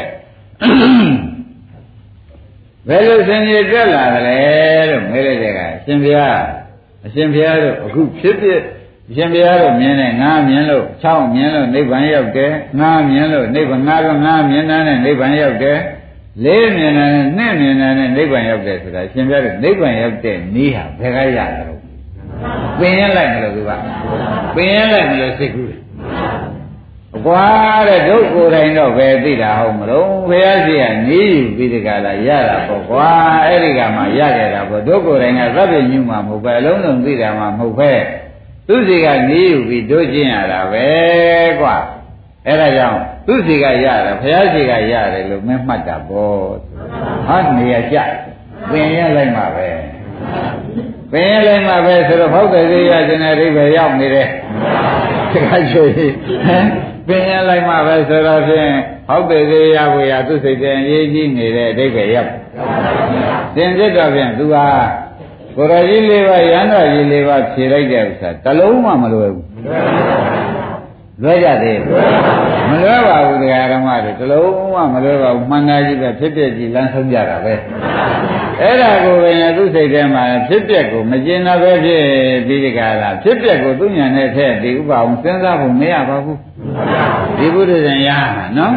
ဘယ်လိုဆင်ခြင်တက်လာသလဲလို့မေးလိုက်တဲ့ကအရှင်ဘုရားအရှင်ဘုရားတို့အခုဖြစ်ဖြစ်အရှင်ဘုရားတို့မြင်တယ်ငါမြင်လို့၆မြင်လို့နိဗ္ဗာန်ရောက်တယ်ငါမြင်လို့နိဗ္ဗာန်ငါကငါမြင်တာနဲ့နိဗ္ဗာန်ရောက်တယ်လေးမြင်တာနဲ့နှစ်မြင်တာနဲ့နိဗ္ဗာန်ရောက်တယ်ဆိုတာအရှင်ဘုရားတို့နိဗ္ဗာန်ရောက်တဲ့နည်းဟာဘယ်ကရတာလဲပင်ရလိုက်မလို့သူကပင်ရလိုက်မလို့စိတ်ကူးတယ်အကွာတဲ့ဒုက္ခကိုယ်တိုင်တော့ပဲသိတာဟုတ်မလို့ဘုရားရှိကနေယူပြီးဒီကလာရတာပေါ့ကွာအဲ့ဒီကမှရခဲ့တာပေါ့ဒုက္ခကိုယ်တိုင်ကသဗ္ဗညုမှာမဟုတ်ပဲအလုံးစုံသိတာမှမဟုတ်ပဲသူစီကနေယူပြီးတို့ကျင့်ရတာပဲကွာအဲ့ဒါကြောင့်သူစီကရတာဘုရားရှိကရတယ်လို့မင်းမှတ်တာပေါ့ဟာနေရကြပင်ရလိုက်မှာပဲပင်ရလိုက်မှာပဲဆိုတော့ဘောက်တဲ့သေးရခြင်းနဲ့အိဗယ်ရောက်နေတယ်တခါချွေပင်ရလိုက်မှာပဲဆိုတော့ဖြင့်ဟုတ်တယ်သေးရဝေရသူစိတ်တဲ့အရေးကြီးနေတဲ့အတိတ်ပဲရောက်သင်ဖြစ်တော့ဖြင့်သူဟာကိုရကြီးလေးပါရဟန္တာကြီးလေးပါဖြေလိုက်တဲ့ဥစ္စာတလုံးမှမလွယ်ဘူးလွယ်ကြသေးမလွယ်ပါဘူးတရားဓမ္မတွေတလုံးမှမလွယ်ပါဘူးမှန်တာကြီးပဲဖြစ်ဖြစ်ကြီးလမ်းဆုံးကြတာပဲအဲ့ဒါကိုပဲသူစိတ်ထဲမှာဖြစ်ပြက်ကိုမကျင်တာပဲဖြစ်ပြီးဒီကလာဖြစ်ပြက်ကိုသူညာနဲ့ထည့်ဒီဥပအောင်စဉ်းစားဖို့မရပါဘူးဒီဘုရားရှင်ရဟမှာနော်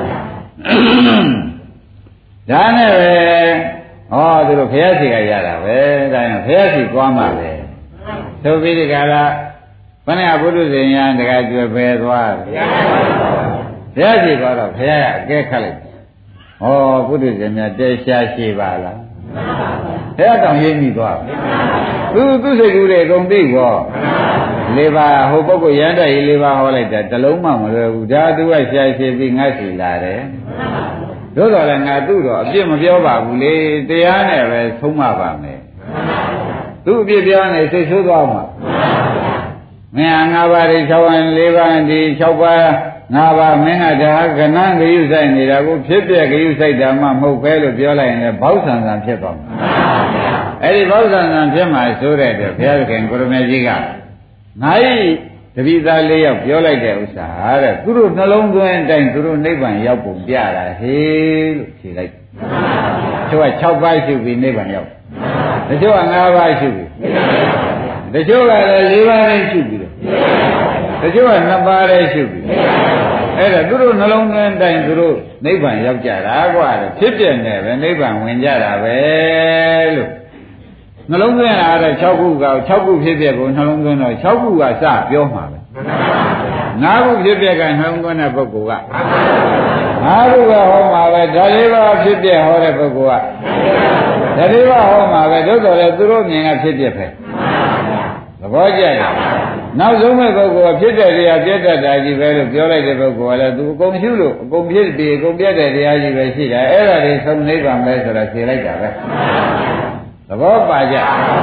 ဒါနဲ့ပဲဟောသူတို့ဘုရားရှိခိုးရတာပဲဒါရင်ဘုရားရှိသွားမှာပဲသို့ပြီးဒီကလာဘယ်နဲ့ဘုရားရှင်ရတကယ်ကျွယ်ပဲသွားဘုရားရှိသွားတော့ဘုရားကအကဲခတ်လိုက်ဟောဘုရားရှင်များတဲရှားရှိပါလားဘုရားတောင်ရိပ်မိသွားသူသူစိတ်ကူးတွေအကုန်သိကောလေးပါဟိုပုဂ္ဂိုလ်ရဟန္တာကြီးလေးပါဟောလိုက်တာတလုံးမှမလွယ်ဘူးဒါသူကရှားရှိပြီးငတ်စီလာတယ်တို့တော်လည်းငါသူ့တော့အပြစ်မပြောပါဘူးလေတရားနဲ့ပဲဆုံးမပါမယ်သူ့အပြစ်ပြောနေစိတ်ဆိုးသွားမှာမင်းငါးပါးဒီ၆ပါး၄ပါးဒီ၆ပါးငါးပါးမင်းကဒါကဏ္ဍဂယုဆိုင်နေတာကိုဖြစ်ပြဂယုဆိုင်တာမှမဟုတ်ပဲလို့ပြောလိုက်ရင်လည်းဘောက်ဆံဆံဖြစ်သွားမှာအဲ့ဒီဘောက်ဆံဆံဖြစ်မှာဆိုတဲ့အတွက်ဘုရားခင်ကိုရမေကြီးကငါ့တပိသားလေးယောက်ပြောလိုက်တဲ့ဥစ္စာတဲ့သူတို့နှလုံးသွင်းအတိုင်းသူတို့နိဗ္ဗာန်ရောက်ပုံပြတာဟေးလို့ဖြေလိုက်သူက၆ပါးရှိပြီးနိဗ္ဗာန်ရောက်တချို့က၅ပါးရှိပြီးတချို့ကလည်း၄ပါးနဲ့ရှိပြီးတချို့ကနှစ်ပါးနဲ့ရှိပြီးအဲ့ဒါသူတို့နှလုံးသွင်းအတိုင်းသူတို့နိဗ္ဗာန်ရောက်ကြတာကွာဖြစ်ပြနေပဲနိဗ္ဗာန်ဝင်ကြတာပဲလို့နှလုံးသွင်းတာတော့၆ခုက၆ခုဖြစ်ပြကိုနှလုံးသွင်းတော့၆ခုကစပြောမှာပဲ၅ခုဖြစ်ပြကနှလုံးသွင်းတဲ့ပုဂ္ဂိုလ်က၅ခုကဟောမှာပဲဒါလေးပါဖြစ်ပြဟောတဲ့ပုဂ္ဂိုလ်ကဒါလေးပါဟောမှာပဲသို့တော်လည်းသူတို့မြင်ကဖြစ်ပြပဲသဘောကျတယ်နောက်ဆုံးမဲ့ပုဂ္ဂိုလ်ကဖြစ်တဲ့တရားပြတ်တတ်တာကြီးပဲလို့ပြောလိုက်တဲ့ပုဂ္ဂိုလ်ကလည်းသူအကုန်ရှုလို့အကုန်ဖြစ်ပြီးအကုန်ပြတ်တဲ့တရားကြီးပဲရှိတာအဲ့ဒါတွေဆုံးနိဗ္ဗာန်ပဲဆိုတာဖြေလိုက်တာပဲသဘောပါကြ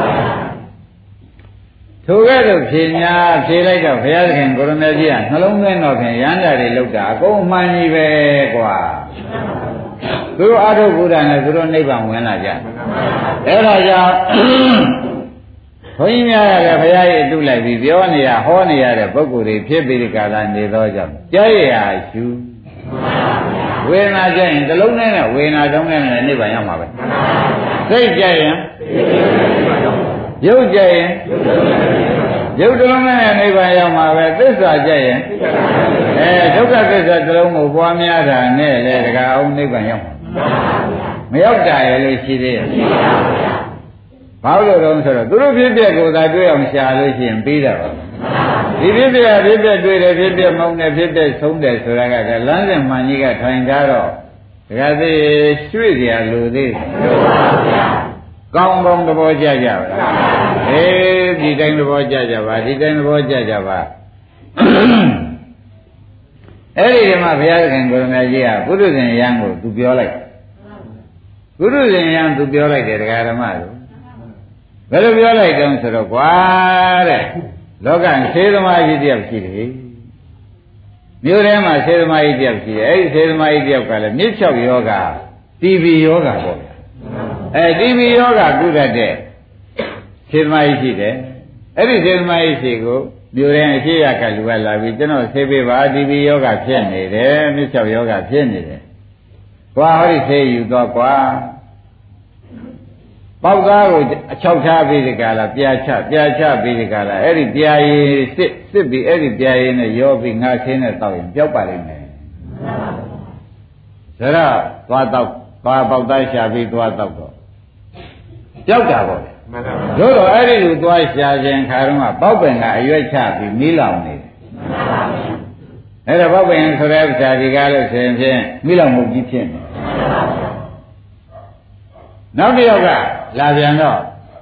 ထိုကဲ့သို့ဖြေညာဖြေလိုက်တော့ဘုရားသခင်ကိုရမေကြီးကနှလုံးသွင်းတော့ဖြင့်ရဟန္တာတွေလောက်တာအကုန်မှန်ကြီးပဲကွာသူတို့အာထုဘုရားနဲ့သူတို့နိဗ္ဗာန်ဝင်လာကြအဲ့ဒါကြောင့်ဘုန်းကြီးများကလည်းဘုရားရဲ့အတုလိုက်ပြီးပြောနေရဟောနေရတဲ့ပုဂ္ဂိုလ်တွေဖြစ်ပြီးဒီကာလနေသောကြောင့်ကြားရရာရှုဝေဒနာကြရင်တစ်လုံးနဲ့ဝေဒနာတုံးနဲ့နိဗ္ဗာန်ရောက်မှာပဲစိတ်ကြရင်ရုပ်ကြရင်ရုပ်တစ်လုံးနဲ့နိဗ္ဗာန်ရောက်မှာပဲသစ္စာကြရင်အဲဒုက္ခသစ္စာတစ်လုံးကိုပွားများတာနဲ့လေတကအောင်နိဗ္ဗာန်ရောက်မှာမရောက်တာရလို့ရှိသေးရဲ့ဘာလို့တော့ဆိုတော့သူတို့ဖြစ်ပြကိုသာတွေ့အောင်ရှာလို့ရှိရင်ပြီးတာပါဒီဖြစ်ပြဖြစ်ပြတွေ့တယ်ဖြစ်ပြမုန်းတယ်ဖြစ်ပြဆုံးတယ်ဆိုတာကလမ်းစဉ်မှန်ကြီးကထိုင်ကြတော့ဒကာသေးရွှေ့ကြလို့သေးကောင်းကောင်းသဘောကျကြပါလားအေးဒီတိုင်းသဘောကျကြပါဒီတိုင်းသဘောကျကြပါအဲ့ဒီမှာဘုရားခင်ကိုရမကြီးကပုရုဇဉ်ယံကိုသူပြောလိုက်ပုရုဇဉ်ယံသူပြောလိုက်တယ်ဒကာဓမ္မတို့ဘယ်လိုပြောလိုက်တုံးဆိုတော့ကွာတဲ့လောကဆေးသမားကြီးတယောက်ရှိတယ်မြို့ထဲမှာဆေးသမားကြီးတယောက်ရှိတယ်အဲ့ဒီဆေးသမားကြီးတယောက်ကလည်းမြစ်ချောက်ယောဂတီဘီယောဂပေါ့ဗျာအဲတီဘီယောဂကုတတ်တဲ့ဆေးသမားကြီးရှိတယ်အဲ့ဒီဆေးသမားကြီးရှိကိုမြို့ရင်အရှိရကလူကလာပြီးကျွန်တော်ဆေးပေးပါဒီဘီယောဂဖြစ်နေတယ်မြစ်ချောက်ယောဂဖြစ်နေတယ်။သွားဟောဒီဆေးယူတော့ကွာပေါက်သားကိုအချောက်ထားပြီးဒီကလာပြာချပြာချပြီးဒီကလာအဲ့ဒီပြာရည်စစ်စစ်ပြီးအဲ့ဒီပြာရည်နဲ့ရောပြီးငါချင်းနဲ့တောက်ရင်ပျောက်ပါလိမ့်မယ်။ဒါတော့သွားတော့သွားပေါက်သားရှာပြီးသွားတော့တော့ပျောက်တာပေါ့။မှန်ပါပါ။တို့တော့အဲ့ဒီလိုသွားရှာခြင်းခါတော့ကပေါက်ပင်ကအရွက်ချပြီးမီးလောင်နေတယ်။မှန်ပါပါ။အဲ့ဒါပေါက်ပင်ဆိုတဲ့ဥစ္စာဒီကားလို့ဆိုရင်ဖြင့်မီးလောင်မှုကြီးဖြစ်နေ။မှန်ပါပါ။နောက်တစ်ယောက်ကလာပြန်တော့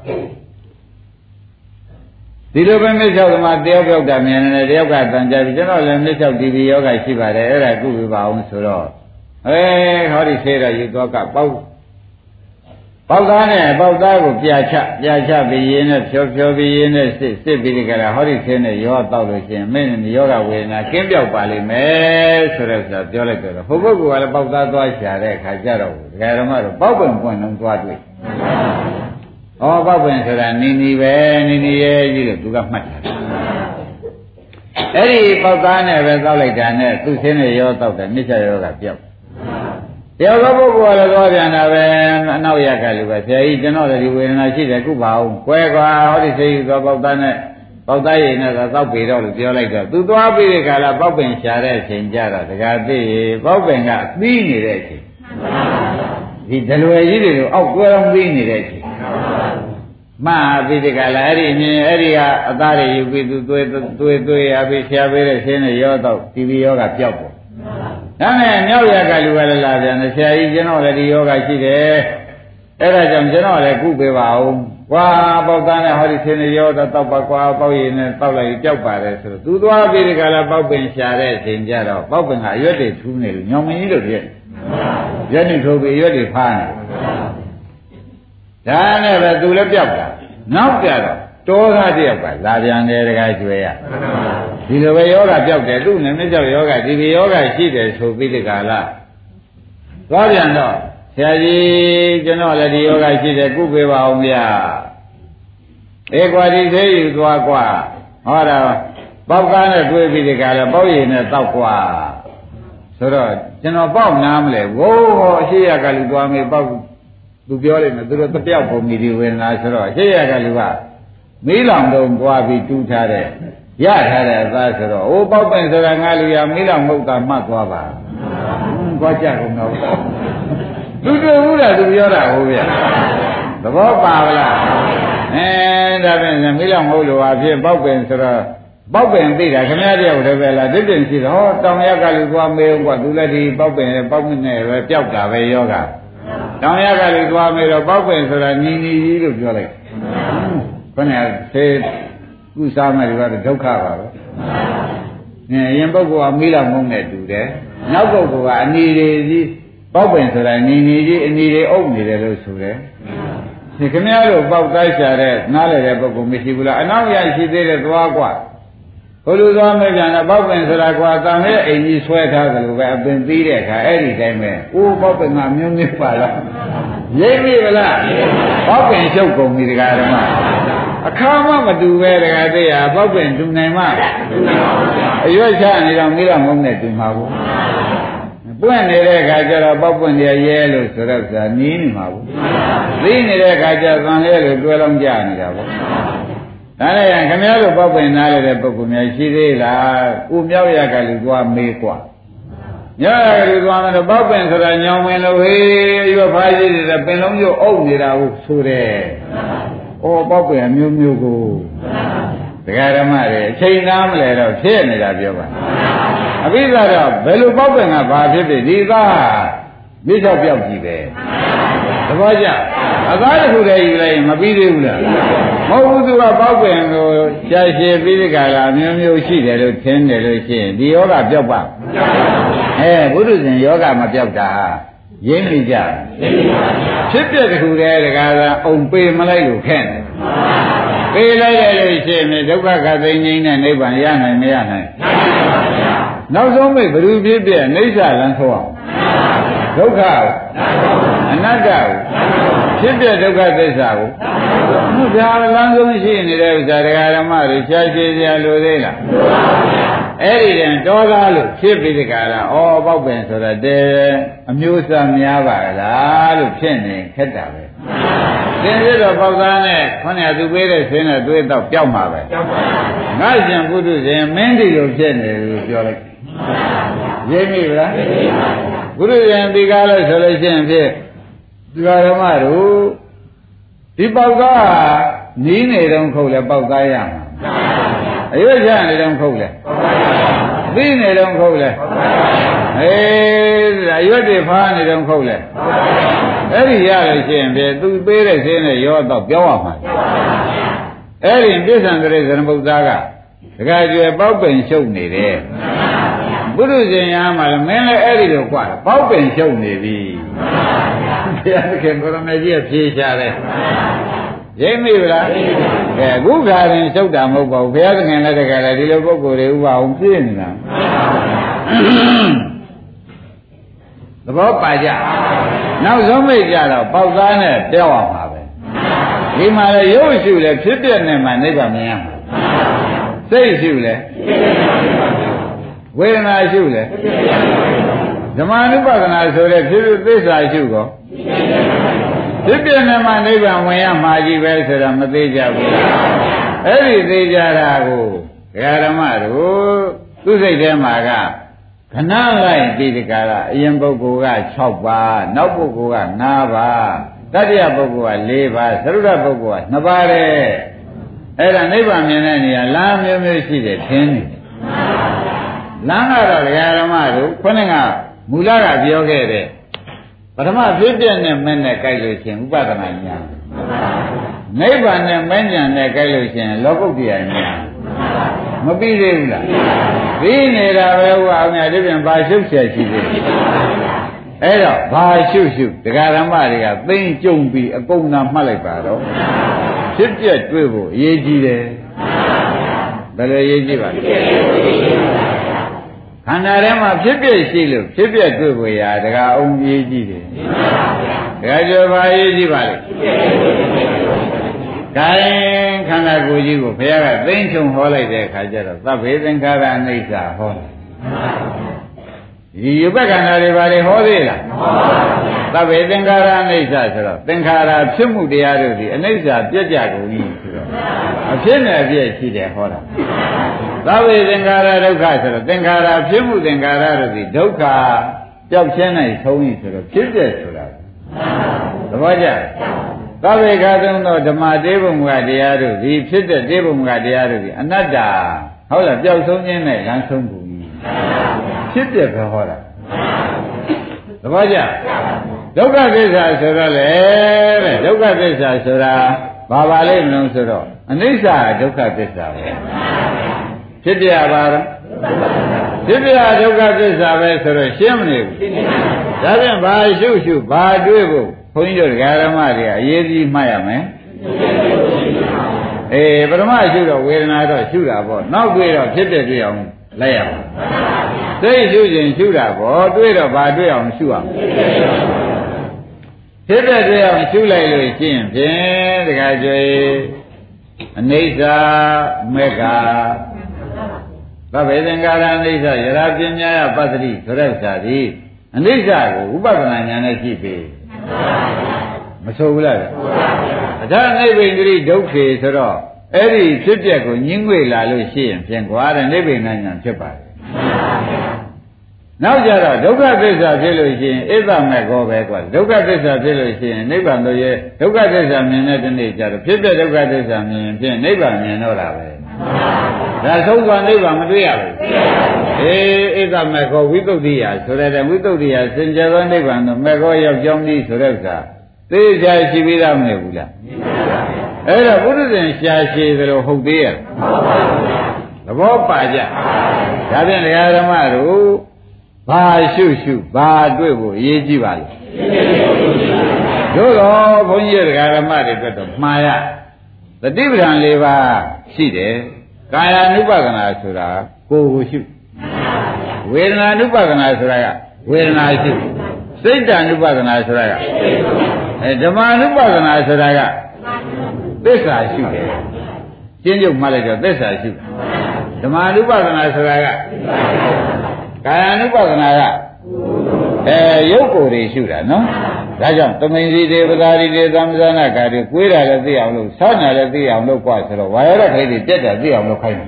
ဒီလိုပဲမြစ်ချောက်သမားတယောက်ပြောက်တာမြင်တယ်တယောက်ကတန်ကြပြီကျွန်တော်လည်းမြစ်ချောက်တီဗီယောဂရှိပါတယ်အဲ့ဒါကုပြပါအောင်ဆိုတော့အဲဟောဒီဆေးတော့ယူတော့ကပေါက်ပေါက်သားနဲ့ပေါက်သားကိုပြာချပြာချပြီးရင်းနဲ့ဖြောဖြောပြီးရင်းနဲ့စစ်စစ်ပြီးကြတာဟောဒီဆေးနဲ့ရောတောက်လို့ရှိရင်မင်းယောဂဝေဒနာကင်းပြောက်ပါလိမ့်မယ်ဆိုတော့ဆိုပြောလိုက်တော့ဟိုဘက်ကလည်းပေါက်သားသွားရှာတဲ့အခါကျတော့ဒကာဓမ္မတို့ပေါက်ပင်ပွင့်လုံးသွားတွေ့ဩပေါက်ပင်ဆိုတာနီနီပဲနီနီရဲ့ကြီးလို့သူကမှတ်တာအဲ့ဒီပေါက်သားနဲ့ပဲတောက်လိုက်တာနဲ့သူ့ဆင်းနဲ့ရောတောက်တယ်မြစ်ချရောကပြောက်တယောက်ကပုဂ္ဂိုလ်ကလည်းသွားပြန်တာပဲအနောက်ရကလူပဲဆရာကြီးကျွန်တော်လည်းဒီဝေဒနာရှိတယ်ခုပါအောင်ကွဲကွာဟောဒီစိတ်သွားပေါက်သားနဲ့ပေါက်သားရည်နဲ့သာတောက်ပေတော့လို့ပြောလိုက်တော့သူသွားပြီးတဲ့ခါလာပေါက်ပင်ရှာတဲ့အချိန်ကြတော့ဒကာသိပေါက်ပင်ကသီးနေတဲ့အချိန်ဒီဒလွယ်ကြီးတွေလို့အောက်ကွဲအောင်သီးနေတဲ့အချိန်မှန်ပြီးဒီကလာအဲ့ဒီအမြင်အဲ့ဒီကအသားတွေယူပြီးသူသွေးသွေးသွေးရပြီးဆရာပေးတဲ့ဆင်းနဲ့ရောတော့တီဗီယောဂပျောက်ပေါ့ဒါနဲ့မြောက်ရကလူကလည်းလာပြန်တယ်ဆရာကြီးကျွန်တော်လည်းဒီယောဂရှိတယ်အဲ့ဒါကြောင့်ကျွန်တော်လည်းကုပေးပါဦးကွာပေါက်သားနဲ့ဟောဒီဆင်းနဲ့ရောတော့တောက်ပါကွာပေါက်ရည်နဲ့တောက်လိုက်ပျောက်ပါတယ်ဆိုတော့သူသွားပြီးဒီကလာပေါက်ပင်ရှာတဲ့အချိန်ကျတော့ပေါက်ပင်ကအရွက်တွေထူးနေလို့ညောင်မင်းကြီးတို့ပြည့်ရွက်တွေထိုးပြီးရွက်တွေဖားနေဒါနဲ့ပဲသူလည်းပြောက်တာနောက်ကြတော့တောသားတယောက်ကလာပြန်တယ်တခါကျွဲရဒီလိုပဲယောဂပြောက်တယ်သူ့နဲ့မြစ်ကြောက်ယောဂဒီဒီယောဂရှိတယ်ဆိုပြီးဒီကလာသွားပြန်တော့ဆရာကြီးကျွန်တော်လည်းဒီယောဂရှိတယ်ကုပေးပါအောင်ဗျာအေကွာဒီသေးယူသွားကွာဟောတာပေါက်ကားနဲ့တွေ့ပြီးဒီကလာပေါက်ရည်နဲ့တောက်ကွာဆိုတော့ကျွန်တော်ပေါက်နားမလဲဝိုးဟောအရှိရကလူသွားမေးပေါက်သူပြောလိုက်မယ်သူတို့တပြောက်ပုံမီဒီဝေဒနာဆိုတော့အရှိရကလူကမီးလောင်တော့ပွားပြီးတူးထားတဲ့ရထားတဲ့အသားဆိုတော့အိုးပေါက်ပင်ဆိုတာငါလူရမီးလောင်မဟုတ်တာမှတ်သွားပါဟွန်းကြွားကြကုန်တော့သူတွေ့ဘူးလားသူပြောတာဟုတ်ဗျသဘောပါဗလားအဲဒါဖြင့်မီးလောင်မဟုတ်လို့အဖြစ်ပေါက်ပင်ဆိုတော့ပေါက်ပင်သိတာခင်ဗျားတယောက်တည်းပဲလားတစ်တင်ရှိတော့တောင်ရကလူသွားမေးဦးကသူလည်းဒီပေါက်ပင်ပေါက်ပင်နဲ့ပဲပျောက်တာပဲယောဂတောင်ရကလူသွားမေးတော့ပေါက်ပင်ဆိုတာညီညီကြီးလို့ပြောလိုက်ခொနဲ့သေကုစားမယ်ဒီကတော့ဒုက္ခပါပဲအရင်ပုဂ္ဂိုလ်ကမီးလောင်မုန်းနဲ့တူတယ်နောက်ပုဂ္ဂိုလ်ကအနီတွေကြီးပေါက်ပင်ဆိုတာညီညီကြီးအနီတွေအုပ်နေတယ်လို့ဆိုတယ်ဒီခင်ဗျားတို့ပေါက်သားရှာတဲ့နားလည်တဲ့ပုဂ္ဂိုလ်မရှိဘူးလားအနောက်ရရှိသေးတဲ့သွားกว่าဘုလူသွားမဲ့ပြန်တော့ပေါက်ပင်ဆိုတာကွာတန်ရဲ့အိမ်ကြီးဆွဲထားတယ်လို့ပဲအပင်ပြီးတဲ့အခါအဲ့ဒီတိုင်းပဲအိုးပေါက်ပင်ကမျိုးမျိုးပါလားရိပ်ပြီဗလားပေါက်ပင်ချုပ်ကုန်ပြီဒကာဓမ္မအခါမှမတူပဲဒကာသေးရပေါက်ပင်တူနိုင်မှအရွက်ချနေတော့မိတော့မုန်းနဲ့တူမှာဘူးပွင့်နေတဲ့အခါကျတော့ပေါက်ပွင့်ရရဲလို့ဆိုတော့ဆိုတာနီးနေမှာဘူးသိနေတဲ့အခါကျသံလဲလို့တွဲလုံးကြနေတာပေါ့ဒါနဲ့ခင်ဗျားတို့ပေါက်ပွင့်နားရတဲ့ပုဂ္ဂိုလ်များရှိသေးလားဦးမြောက်ရကလူသွားမေးกว่าညရကလူသွားမယ်တော့ပေါက်ပွင့်ဆိုတာညောင်မင်းလို့ဟေးရွက်ဖားရှိတဲ့ပင်လုံးကျုပ်အုပ်နေတာဟုတ်ဆိုတယ်ဩပေါက်ပွင့်မျိုးမျိုးကိုဒကာဓမ္မတွေအချိန်သားမလဲတော့ဖြစ်နေတာပြောပါအဘိဓါတော့ဘယ်လိုပေါက်ပင်ကဘာဖြစ်ဖြစ်ဒီသားမြစ်ချောက်ပြောက်ကြည့်ပဲသဘောကျအသားတစ်ခုတည်းယူလိုက်ရင်မပြီးသေးဘူးလားမဟုတ်ဘူးသူကပေါက်ပင်ကိုရှားရှည်ပြီးဒီကလာမျိုးမျိုးရှိတယ်လို့ထင်တယ်လို့ရှိရင်ဒီယောဂပြောက်ပါအဲဘုရုဇဉ်ယောဂမပြောက်တာရင်းမိကြဖြစ်ပြတစ်ခုတည်းဒီကလာအုံပေမလိုက်လို့ခဲတယ်ပေးလိုက်ရလို့ရှိရင်ဒုက္ခခသိငြိမ်းတဲ့နိဗ္ဗာန်ရနိုင်မရနိုင်နောက်ဆုံးမိဘ ᱹ ဖြစ်ဖြစ်အိဋ္ဌလန်းဆိုအောင်ဒုက္ခအနတ္တဖြဖြစ်ပြဒုက္ခသစ္စာကိုဘုရားလမ်းဆုံးရှိနေတဲ့ဥစ္စာတရားဓမ္မတွေရှားရှင်းစရာလိုသေးလားအဲ့ဒီတည်းတောသားလို့ဖြစ်ပြီးဒီကရာဩပေါက်ပင်ဆိုတော့တဲ့အမျိုးအစားများပါလားလို့ဖြစ်နေခက်တာပဲသင်ရတော့ပေါက်သားနဲ့ခொနည်းသူပေးတဲ့ဆင်းနဲ့သွေးတော့ပျောက်မှာပဲငါရှင်ပုထုဇဉ်မင်းဒီလိုဖြစ်နေလို့ပြောလိုက်ရိပ်မိဗလားပုထုဇဉ်ဒီကားလို့ဆိုလို့ရှိရင်ဖြစ်ဒီဃာဓမ္မတို့ဒီပေါက်သားနီးနေတော့ခုတ်လဲပေါက်သားရမှာအရွတ်ရနေတော့ခုတ်လဲသိနေတော့ခုတ်လဲအေးအရွတ်တွေဖားနေတော့ခုတ်လဲအဲ့ဒီရလို့ရှိရင်ပြသူပေးတဲ့ဆင်းနဲ့ရောတော့ပြောရမှာအဲ့ဒီပြစ္ဆံတရေဇရမုတ်သားကဒကာကျွယ်ပေါက်ပင်ရှုပ်နေတယ်ပုရုဇဉ်ရမှာလည်းမင်းလည်းအဲ့ဒီလိုกว่าပေါက်ပင်ရှုပ်နေပြီဘုရားသခင်ကိုရမေကြီးဖြေရှားတယ်ရိပ်မိဗလားအဲအခုခါရင်ရှုပ်တာမဟုတ်ပါဘူးဘုရားသခင်လည်းတကယ်လည်းဒီလိုပုဂ္ဂိုလ်တွေဥပအောင်ပြည့်နေတာသဘောပါကြနောက်ဆုံးမိတ်ကြတော့ပေါက်သားနဲ့ပြောက်အောင်ပါပဲဒီမှာလည်းရုပ်ရှုလည်းဖြစ်ပြနေမှနိဗ္ဗာန်မြင်ရမှာစိတ်ရှုလည်းဝေဒနာရှုလည်းဓမ္မ ानु ပဒနာဆိုတဲ့ဖြစ်ဖြစ်သစ္စာရှုကောဖြစ်ပြနေမှနိဗ္ဗာန်ဝင်ရမှာကြီးပဲဆိုတော့မသေးကြဘူးအဲ့ဒီသေးကြတာကိုဓမ္မတို့သူစိတ်ထဲမှာကခဏလိုက်ဒီတကားကအရင်ပုဂ္ဂိုလ်က၆ပါးနောက်ပုဂ္ဂိုလ်က၅ပါးတတိယပုဂ္ဂိုလ်က၄ပါးသရုဒ္ဓပုဂ္ဂိုလ်က၂ပါးတဲ့အဲ့ဒါနိဗ္ဗာန်မြင်တဲ့နေရာလမ်းမျိုးမျိုးရှိတယ်ထင်တယ်လမ်းကတော့ဓမ္မတို့ခုနကမူလကပြောခဲ့တဲ့ပထမဖြစ်ပြနဲ့မဲ့နဲ့ကြိုက်လို့ရှင်ဥပဒနာညာနိဗ္ဗာန်နဲ့မဲ့ညာနဲ့ကြိုက်လို့ရှင်လောကုတ္တရာညာမပြီးသေးဘူးလားပြီးနေတာပဲဟိုအောင်များဒီပြန်ဘာရှုပ်ဆက်ရှိသေးလဲအဲ့တော့ဘာရှုပ်ရှုပ်ဒကာဓမ္မတွေကသိမ့်ကြုံပြီးအကုန်သာမှတ်လိုက်ပါတော့ဖြစ်ပြတွေ့ဖို့အရေးကြီးတယ်ဘယ်လိုအရေးကြီးပါလဲခန္ဓာထဲမှာဖြစ်ပြရှိလို့ဖြစ်ပြတွေ့ဖို့ရာဒကာအောင်အရေးကြီးတယ်ဒကာကျော်ဘာအရေးကြီးပါလဲဒါရင်ခန္ဓာကိုယ်ကြီးကိုဘုရားကသိမ့်ချုံဟောလိုက်တဲ့အခါကျတော့သဗ္ဗေသင်္ခါရအနိစ္စဟောတယ်ဒီယုပ္ပခန္ဓာတွေဘာတွေဟောသေးလားသဗ္ဗေသင်္ခါရအနိစ္စဆိုတော့သင်္ခါရဖြစ်မှုတရားတို့ဒီအနိစ္စပြည့်ကြကုန်ပြီဆိုတော့အဖြစ်နဲ့အပြည့်ရှိတယ်ဟောတာသဗ္ဗေသင်္ခါရဒုက္ခဆိုတော့သင်္ခါရဖြစ်မှုသင်္ခါရတို့ဒီဒုက္ခပျောက်ခြင်းနဲ့ဆုံးပြီဆိုတော့ဖြစ်ပြဆိုတာသဘောကျသဗ္ဗေခါသုံးသောဓမ္မတေဘုံကတရားတို့ဒီဖြစ်တဲ့တေဘုံကတရားတို့ဒီအနတ္တဟုတ်လားပျောက်ဆုံးခြင်းနဲ့လမ်းဆုံးဘူးဖြစ်ပြပဲဟောတာသဘောကျဒုက္ခသစ္စာဆိုတော့လေတဲ့ဒုက္ခသစ္စာဆိုတာဘာပါလိမ့်မလို့ဆိုတော့အနိစ္စဒုက္ခသစ္စာပဲဖြစ်ပြပါတော့ဖြစ်ပြဒုက္ခသစ္စာပဲဆိုတော့ရှင်းမနေဘူးဒါပြန်ဘာရှုရှုဘာတွေ့ဖို့ဘုန်းကြီးတို့ဓမ္မတွေကအရေးကြီးမှတ်ရမယ်အေးပထမရှုတော့ဝေဒနာတော့ရှုတာပေါ့နောက်တွေ့တော့ဖြစ်တဲ့တွေ့အောင်လိုက်ရပါစိတ်ရှုခြင်းရှုတာပေါ့တွေ့တော့ဘာတွေ့အောင်ရှုအောင်ဖြစ်တဲ့တွေ့အောင်ရှုလိုက်လို့ရှိရင်ဖြင့်တခါကျွေးအနိစ္စမေဃသဗ္ဗေသင်္ခါရအနိစ္စယရာပညာယပတ္တိဆိုတဲ့ဥစ္စာဒီအနိစ္စကိုဥပဒနာဉာဏ်နဲ့ကြည့်ပြီမဆိုဘူးလားအထာနိဗ္ဗိန္ဒိဒုက္ခေဆိုတော့အဲ့ဒီဖြစ်ပျက်ကိုညှင်းငွေလာလို့ရှိရင်ဖြင့်ကွာတဲ့နိဗ္ဗိန္ဒဉာဏ်ဖြစ်ပါတယ်နောက်ကြတော့ဒုက္ခသစ္စာဖြစ်လို့ရှိရင်ဣဒ္ဓမေကောပဲကွာဒုက္ခသစ္စာဖြစ်လို့ရှိရင်နိဗ္ဗာန်တို့ရဲ့ဒုက္ခသစ္စာမြင်တဲ့တနေ့ကျတော့ဖြစ်တဲ့ဒုက္ခသစ္စာမြင်ရင်ဖြင့်နိဗ္ဗာန်မြင်တော့တာပဲဒါဆုံးသွားနိဗ္ဗာန်မတွေ့ရဘူးအေးဣဒ္ဓမေကောဝိသုဒ္ဓိယဆိုတဲ့ဝိသုဒ္ဓိယစင်ကြယ်သောနိဗ္ဗာန်တို့မေကောရောက်ကြောင်းသည်ဆိုတဲ့ဥစ္စာသိချာရှိပြီးသားမဟုတ်ဘူးလားအဲ့တော့ဘုရားရှင်ရှားရှိသလိုဟုတ်သေးရဲ့သဘောပါကြဒါဖြင့်ဓမ္မတို့ဘာရှုရှုဘာတွေ့ဖို့အရေးကြီးပါလဲတို့တော့ဘုန်းကြီးဓမ္မတွေအတွက်တော့မှားရသတိပဋ္ဌာန်၄ပါးရှိတယ်ကာယ ानु ပဒနာဆိုတာကိုယ်ကိုရှုဝေဒနာ ानु ပဒနာဆိုတာကဝေဒနာရှုစိတ်တ ानु ပဒနာဆိုတာကအဲဓမ္မ ानु ပဒနာဆိုတာကသစ္စာရှုတယ်ကျင်းကျုပ်မှလိုက်တော့သစ္စာရှုဓမ္မ ानु ပဒနာဆိုတာကကာယ ानु ပဒနာကအဲရုပ်ကိုယ်တွေရှုတာနော်ဒါကြောင့်တမိန်စီတေပဒါရီတေသမဇာနာကာတွေကွေးတာလည်းသိအောင်လို့ဆောင်းတာလည်းသိအောင်လို့กว่าဆိုတော့ဝါရဒခိတွေတက်တာသိအောင်လို့ခိုင်းတယ်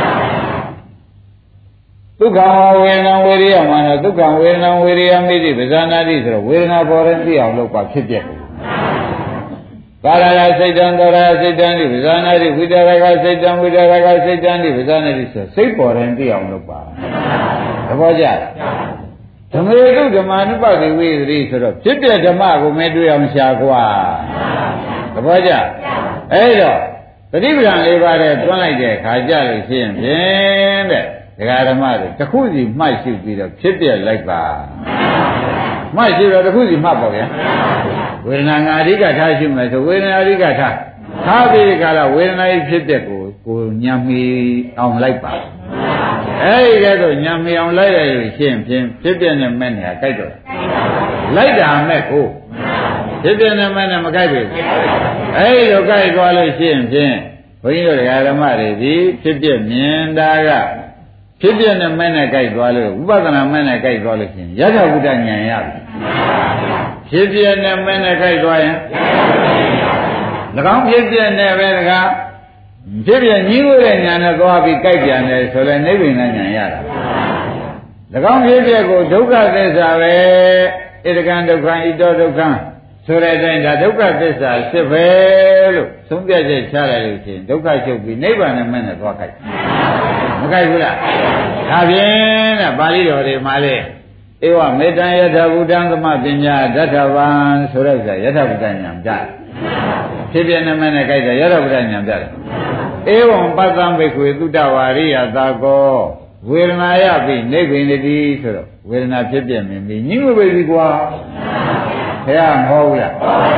ဒုက္ခဝေဒနာဝေရိယမှာတော့ဒုက္ခဝေဒနာဝေရိယမိတိပဇာနာတိဆိုတော့ဝေဒနာပေါ်ရင်သိအောင်လို့กว่าဖြစ်ပြတယ်ကာရယစိတ်တံကာရယစိတ်တံဒီပဇာနာတိဝိတရကစိတ်တံဝိတရကစိတ်တံဒီပဇာနာတိဆိုစိတ်ပေါ်ရင်သိအောင်လို့ပါသဘောကျဓမ္မေတုဓမ္မာနုပတိဝိသတိဆိုတော့ဖြစ်တဲ့ဓမ္မကိုမဲတွေ့အောင်ရှာကွာသဘောကျအဲ့တော့တတိပဒံလေးပါးတဲ့တွန်းလိုက်တဲ့ခါကြလို့ရှိရင်ဖြင့်တဲ့ဒကာဓမ္မတွေတစ်ခုစီမှတ်ရှုပြီးတော့ဖြစ်ပြလိုက်ပါမှတ်ရှုတော့တစ်ခုစီမှတ်ပါဗျာဝေဒနာငါအဓိကထားရှုမယ်ဆိုဝေဒနာအဓိကထားထားပြီးကြလားဝေဒနာကြီးဖြစ်တဲ့ကိုကိုညံမီအောင်လိုက်ပါအဲ့ဒီကဲတော့ညံမီအောင်လိုက်ရလို့ရှင်းဖြင့်ဖြစ်ပြနေမဲ့နေရာကြိုက်တော့လိုက်တာမဲ့ကိုဖြစ်ပြနေမဲ့နဲ့မကြိုက်ဘူးအဲ့ဒီလိုကြိုက်သွားလို့ရှင်းဖြင့်ဘုန်းကြီးတို့ဓမ္မတွေဒီဖြစ်ပြမြင်တာကဖြစ်ပြနေမဲ့နဲ့ကြိုက်သွားလို့ဥပဒနာမဲ့နဲ့ကြိုက်သွားလို့ရှင်းယထာဘုဒ္ဓဉာဏ်ရပြီဖြစ်ပြနေမဲ့နဲ့ကြိုက်သွားရင်၎င်းဖြစ်ပြနေပဲတကားဖြစ်ပြညီးဝဲတဲ့ဉာဏ်နဲ့သွားပြီးကြိုက်ပြန်တယ်ဆိုလဲနိဗ္ဗာန်ဉာဏ်ရတာ၎င်းဖြစ်ပြကိုဒုက္ခသစ္စာပဲဣဒကံဒုက္ခဣတောဒုက္ခဆိုတဲ့အတိုင်းဒါဒုက္ခသစ္စာဖြစ်ပဲလို့သုံးပြချက်ချလိုက်လို့ရှိရင်ဒုက္ခချုပ်ပြီးနိဗ္ဗာန်နဲ့မနဲ့သွားကြိုက်မကြိုက်ဘူးလားဒါဖြင့်တဲ့ပါဠိတော်တွေမှာလေဧဝမေတ္တယထာဘုဒ္ဓံသမပညာဒဋ္ဌဗံဆိုတဲ့ဥစ္စာယထာဘုဒ္ဓဉာဏ်ကြတယ်ဖြစ်ပြနေမနဲ့ကြိုက်တယ်ယထာဘုဒ္ဓဉာဏ်ကြတယ်ဧဝံပတ္တံဘိက္ခွေသုတဝါရိယသာကောဝေဒနာယပိနိဗ္ဗိန္တိဆိုတော့ဝေဒနာဖြစ်ပြမြင်ပြီးညှို့ပဲပြီကွာဘုရားမဟုတ်ဘူးလား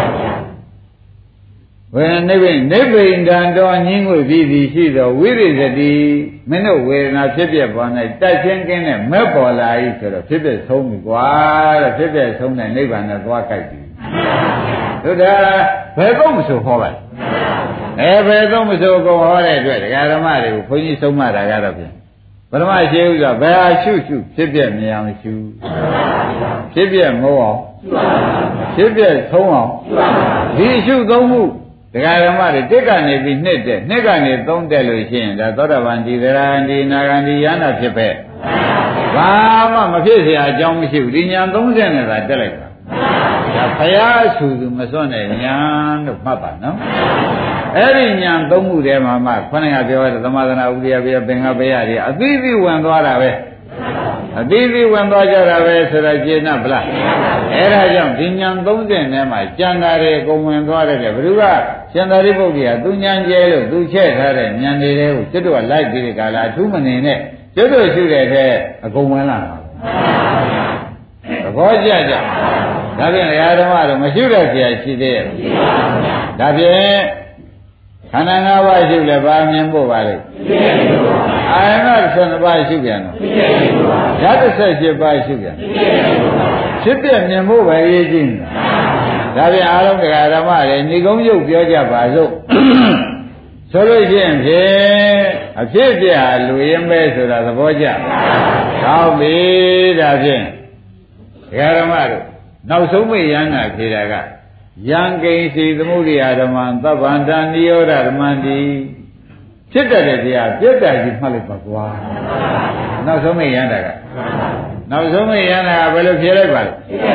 ဝေဒနာနိဗ္ဗိနိဗ္ဗိန္တံတော်ညှို့ပြီးသည်ရှိသောဝိရိသတိမင်းတို့ဝေဒနာဖြစ်ပြပေါ်၌တိုက်ချင်းကင်းနဲ့မဲ့ပေါ်လာ၏ဆိုတော့ဖြစ်ပြဆုံးပြီကွာတဲ့ဖြစ်ပြဆုံးတဲ့နိဗ္ဗာန်နဲ့သွားကြိုက်ပြီတို့ဒါဘယ်တော့မဆိုဟောပါအဲဘယ်တော့မဆိုကိုဟောတဲ့အတွက်ဒကာဓမ္မတွေကိုဘုန်းကြီးဆုံးမတာကတော့ဖြင့်ပထမရှိဥစ္စာဘယ်ဟာရှုရှုဖြစ်ပြမြင်အောင်ရှုဖြစ်ပြမဟုတ်အောင်ဖြစ်ပြဆုံးအောင်ဒီရှုသုံးမှုဒကာဓမ္မတွေတစ်ကနေပြီးနှစ်တက်နှစ်ကနေသုံးတက်လို့ရှိရင်ဒါသောတာပန်ဒီသရဏဒီနာဂန္ဒီယန္တာဖြစ်ပဲဘာမှမဖြစ်เสียအကြောင်းမရှိဘူးဒီညာသုံးဆယ်နဲ့သာတက်လိုက်တာဒါဖယားဆူသူမစွန့်တဲ့ညာလို့မှတ်ပါနော်အဲ့ဒီညာသုံးမှုထဲမှာမှခொနည်းကပြောတဲ့သမာသနာဥဒိယဘေပင်္ဂဘေယတွေအသီးသီးဝင်သွားတာပဲအသီးသီးဝင်သွားကြတာပဲဆိုတော့ကျေနပ်ဗလားအဲ့ဒါကြောင့်ဒီညာသုံးဆယ်ထဲမှာကျန်တာတွေအကုန်ဝင်သွားတယ်ဘယ်သူကရှင်သာရိပုတ္တရာသူညာကျဲလို့သူချက်ထားတဲ့ညာတွေကိုကျွတ်တော့လိုက်ပြီးဒီကလာအထူးမနေနဲ့ကျွတ်တော့ရှုတဲ့ထဲအကုန်ဝင်လာတာသဘောကျကြဒါဖြင့်ဓမ္မတော့မရှုတဲ့ဆရာရှိသေးရဲ့ဒါဖြင့်ခန္ဓာ၅ပါးရှုလဲဘာမြင်ဖို့ပါလဲအာယနာ၁၂ပါးရှုပြန်တော့ဓာတ်၁၈ပါးရှုပြန်ဖြစ်ပြမြင်ဖို့ပဲရေးကြည့်နေတာဒါဖြင့်အားလုံးတရားဓမ္မတွေဏိကုံးရုပ်ပြောကြပါစို့ဆိုလို့ရှိရင်ဖြင့်အဖြစ်ပြဟာလူရင်းပဲဆိုတာသဘောကျကောင်းပြီဒါဖြင့်တရားဓမ္မတို့နောက်ဆုံးမေယန္တာဖြေတာကယံကိဉ္စီသမုဒိယဓမ္မံသဗ္ဗန္တနိရောဓဓမ္မံတိဖြစ်တတ်တဲ့တရားပြတ်တာကြီးမှတ်လိုက်ပါကွာနောက်ဆုံးမေယန္တာကနောက်ဆုံးမေယန္တာကဘယ်လိုဖြေလိုက်ပါလဲ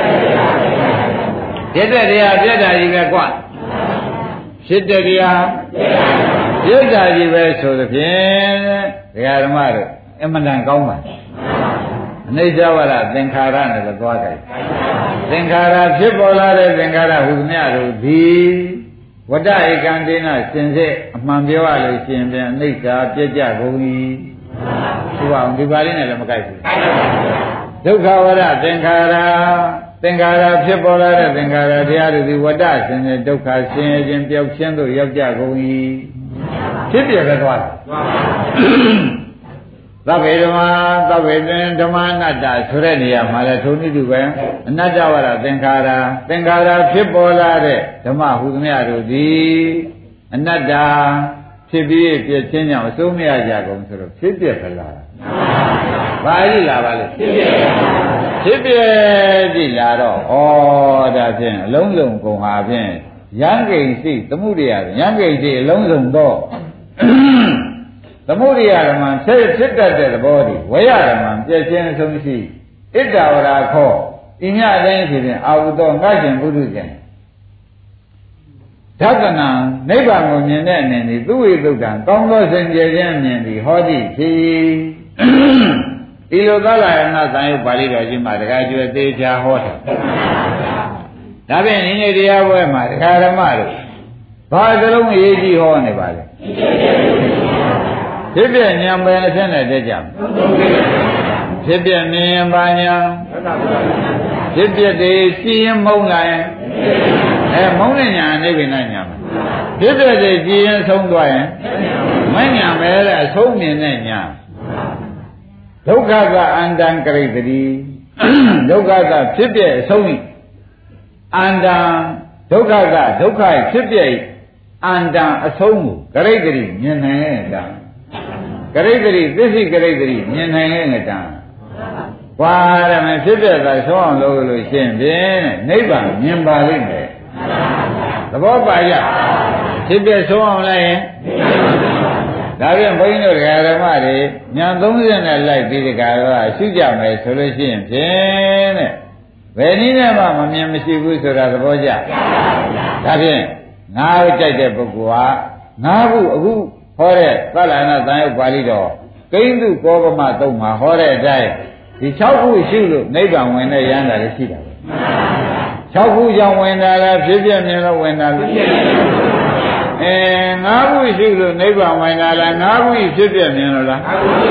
ဖြစ်တဲ့တရားပြတ်တာကြီးပဲကွာဖြစ်တဲ့တရားပြတ်တာကြီးပဲဆိုသဖြင့်ဒကာဓမ္မတို့အမှန်တန်ကောင်းပါအနိစ္စဝရသင်္ခါရနဲ့သွားကြတယ်သင်္ခါရဖြစ်ပေါ်လာတဲ့သင်္ခါရဟူသမျှတို့ဒီဝတ္တဧကံတေနစင်စစ်အမှန်ပြောရလို့ရှိရင်ပြန်အနိစ္စပြည့်ကြကုန်၏သူအောင်ဒီပါဠိနဲ့လည်းမကိုက်ဘူးဒုက္ခဝရသင်္ခါရသင်္ခါရဖြစ်ပေါ်လာတဲ့သင်္ခါရတရားတို့ဒီဝတ္တစင်စစ်ဒုက္ခဆင်းရဲခြင်းပျောက်ခြင်းတို့ရောက်ကြကုန်၏ဖြစ်ပြပဲသွားတယ်သဗ္ဗေဓမ္မာသဗ္ဗေဓမ္မအနတ္တဆိုတဲ့နေရာမှာလဲထုံနည်းတူပဲအနတ္တဝရသင်္ခါရသင်္ခါရဖြစ်ပေါ်လာတဲ့ဓမ္မဟုသမျှတို့သည်အနတ္တဖြစ်ပြီးပြည့်ချင်းကြောင့်အစိုးမရကြကုန်ဆိုတော့ဖြစ်ပြက်ခလားဘာကြီးလာပါလဲဖြစ်ပြက်ဖြစ်ပြက်ကြည့်လာတော့ဩဒါဖြင့်အလုံးစုံကုန်ဟာဖြင့်ယံကိဉ္စိသမှုရိယယံကိဉ္စိအလုံးစုံတော့သမုဒိယဓမ္မဖြစ်ဖြစ်တတ်တဲ့သဘောဒီဝေယဓမ္မပြည့်ချင်းအဆုံးရှိဣတ္တဝရာခောဤညတိုင်းဖြစ်ရင်အာဟုသောငါရှင်ပုထုဇဉ်ဓကနာနိဗ္ဗာန်ကိုမြင်တဲ့အနေနဲ့သူဝိသုဒ္ဓံကောင်းသောစင်ကြယ်ခြင်းမြင်သည်ဟောတိဖြစ်ဤလိုသလယနာသံယုပါဠိတော်ကြီးမှာတခါကျွဲသေးချာဟောတာဒါဖြင့်ဒီနေ့တရားပွဲမှာဒကာဓမ္မတို့ဘာသလုံးအရေးကြီးဟောနေပါလဲဖြစ်ပြဉာဏ်ပဲအဖြစ်နဲ့တည်းကြဖြစ်ပြမြင်ရင်ပါညာဖြစ်ပြတည်းရှိရင်မုန်းလာရင်အဲမုန်းတဲ့ညာအိဗေနညာဖြစ်ပြတည်းကြည်ရင်ဆုံးသွားရင်မညာပဲလေအဆုံးမြင်တဲ့ညာဒုက္ခကအန္တံကရိတ္တိဒုက္ခကဖြစ်ပြအဆုံးအန္တံဒုက္ခကဒုက္ခဖြစ်ပြအန္တံအဆုံးကိုကရိတ္တိမြင်နေတာကရိတ္တိသစ္စိကရိတ္တိမြင်နိုင်ရဲ့ငတံကွာရမယ်ဖြစ်တဲ့သာဆုံးအောင်လုပ်လို့ရှင်းဖြင့်နိဗ္ဗာန်မြင်ပါလိမ့်မယ်သဘောပါကြဖြစ်တဲ့ဆုံးအောင်လိုက်ရင်ဒါပြန်ဘုန်းကြီးတို့ဓမ္မတွေညာသုံးဆင့်နဲ့လိုက်ပြီးဒီကရောရှုကြမယ်ဆိုလို့ရှိရင်ဖြင့်တဲ့ဘယ်နည်းနဲ့မှမမြင်မရှိဘူးဆိုတာသဘောကျဒါဖြင့်ငါးကြိုက်တဲ့ပုဂ္ဂိုလ်ဟာငါးခုအခုဟောတဲ့သလနာသံယုတ်ပါဠိတော်ကိန်းသူကောပမသုံးမှာဟောတဲ့အတိုင်းဒီ၆ခုရှိလို့နိဗ္ဗာန်ဝင်တဲ့ရဟန္တာလည်းရှိတာပဲ၆ခုကြောင့်ဝင်တာလားဖြစ်ပြမြင်လို့ဝင်တာလားအဲ၅ခုရှိလို့နိဗ္ဗာန်ဝင်တာလား၅ခုဖြစ်ပြမြင်လို့လား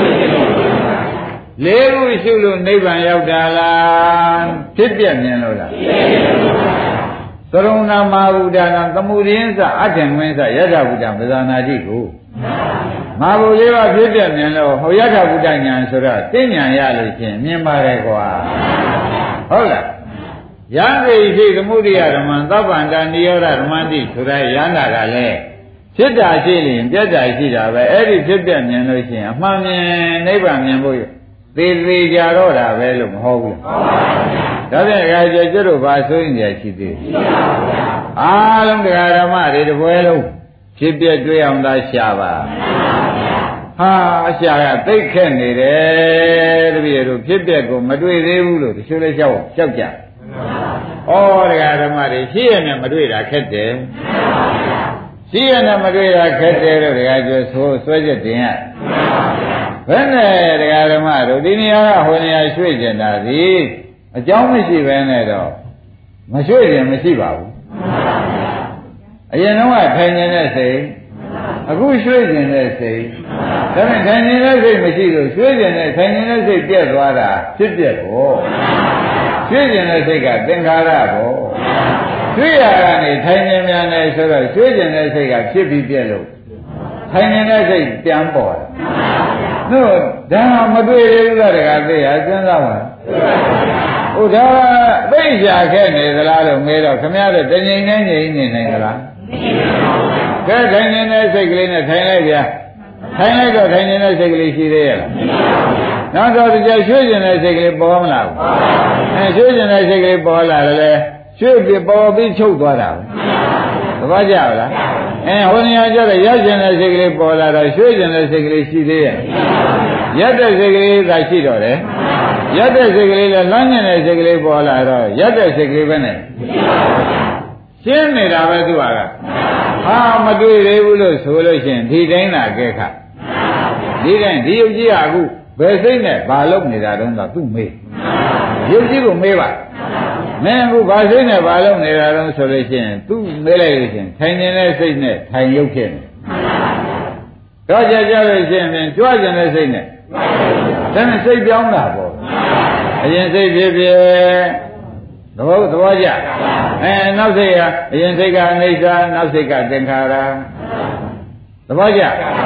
၄ခုရှိလို့နိဗ္ဗာန်ရောက်တာလားဖြစ်ပြမြင်လို့လားသရုံနာမဟာဗုဒ္ဓနာသမုဒိယသအထင်ဝင်းသယထာဗုဒ္ဓပဇာနာတိကိုမဟာဗုဒ္ဓလေးပါဖြစ်ပြမြင်လို့ဟောယထာဗုဒ္ဓညာဆိုတော့သိဉာဏ်ရလို့ချင်းမြင်ပါတယ်ကွာဟုတ်လားယံကိရှိသမုဒိယဓမ္မသဗ္ဗန္တနိရောဓဓမ္မတိဆိုတဲ့ယန္တာကလည်းဖြစ်တာရှိရင်ပြတ်တာရှိတာပဲအဲ့ဒီဖြစ်ပြမြင်လို့ရှိရင်အမှန်မြင်နိဗ္ဗာန်မြင်ဖို့သေးသေးကြတော့တာပဲလို့မဟုတ်ဘူးလားဒါဖြင့်အခါကျကျွတ်တို့ဘာဆိုရင်ကြရှိသေးလဲအားလုံးတရားဓမ္မတွေတပွဲလုံးဖြစ်ပြတွေ့အောင်သာရှာပါဟာအရှာကသိခက်နေတယ်တပည့်တို့ဖြစ်ပြကိုမတွေ့သေးဘူးလို့တချို့လည်းကြောက်ကြောက်ကြဩတရားဓမ္မတွေရှိရနဲ့မတွေ့တာခက်တယ်ရှိရနဲ့မတွေ့တာခက်တယ်လို့တရားကျွတ်ဆိုဆွဲချက်တင်ရဘယ်နဲ့တရားဓမ္မတို့ဒီနေရာကဟိုနေရာရွှေ့ကျင်တာဒီအကြောင်းမရှိဘဲနဲ့တော့မရွှေ့ရင်မရှိပါဘူးအရင်တော့ထိုင်နေတဲ့စိတ်အခုရွှေ့ကျင်တဲ့စိတ်ဒါပေမဲ့ထိုင်နေတဲ့စိတ်မရှိလို့ရွှေ့ကျင်တဲ့ထိုင်နေတဲ့စိတ်ပြတ်သွားတာဖြစ်ပြက်ကိုရွှေ့ကျင်တဲ့စိတ်ကသင်္ခါရကိုရွှေ့ရကနေထိုင်နေမြန်နေဆိုတော့ရွှေ့ကျင်တဲ့စိတ်ကဖြစ်ပြီးပြက်လို့ထိုင်နေတဲ့စိတ်ပြန်ပေါ်တယ်တို့ဒါမတွေ့သေးဘူးလားတခါသိရစဉ်းစားပါဟုတ်ဒါသိကြခဲ့နေသလားလို့မေးတော့ခမရတဲ့တငိမ့်နဲ့ငိမ့်နေနိုင်သလားကဲထိုင်နေတဲ့စိတ်ကလေးနဲ့ထိုင်လိုက်ဗျာထိုင်လိုက်တော့ထိုင်နေတဲ့စိတ်ကလေးရှိသေးရဲ့လားနောက်တော့ကြရွှေ့ကျင်တဲ့စိတ်ကလေးပေါ်မလားအဲရွှေ့ကျင်တဲ့စိတ်ကလေးပေါ်လာတယ်လေရွှေ့ပြီးပေါ်ပြီးချုပ်သွားတာပဲသဘောကျလားအဲဟိုနေရာကျတော့ရကျင်တဲ့စိတ်ကလေးပေါ်လာတော့ရွှေ့ကျင်တဲ့စိတ်ကလေးရှိသေးရဲ့ရက်တဲ့စိတ်ကလေးသာရှိတော့တယ်ရက်တဲ့စိတ်ကလေးလည်းလမ်းကျင်တဲ့စိတ်ကလေးပေါ်လာတော့ရက်တဲ့စိတ်ကလေးပဲနဲ့ရှင်းနေတာပဲသူကဟာမတွေ့သေးဘူးလို့ဆိုလို့ရှိရင်ဒီတိုင်းသာကဲခါဒီတိုင်းဒီယုတ်ကြီးကအခုဘယ်စိတ်နဲ့ဘာလုပ်နေတာတုန်းကသူ့မေးယုတ်ကြီးကိုမေးပါမင်းအခုဘာစိတ်နဲ့ဘာလုပ်နေတာတုန်းဆိုလို့ရှိရင်သူ့မေးလိုက်လို့ရှိရင်ထိုင်နေတဲ့စိတ်နဲ့ထိုင်ရုပ်ဖြစ်နေတော့ကြကြလို့ရှိရင်ကြွကျင်တဲ့စိတ်နဲ့ဒါနဲ့စိတ်ပြောင်းတာပေါ့အရင်စိတ်ဖြစ်ဖြစ်သဘောသဘောကျအဲနောက်စိတ်ကအရင်စိတ်ကအနိစ္စနောက်စိတ်ကသင်္ခါရသဘောကျ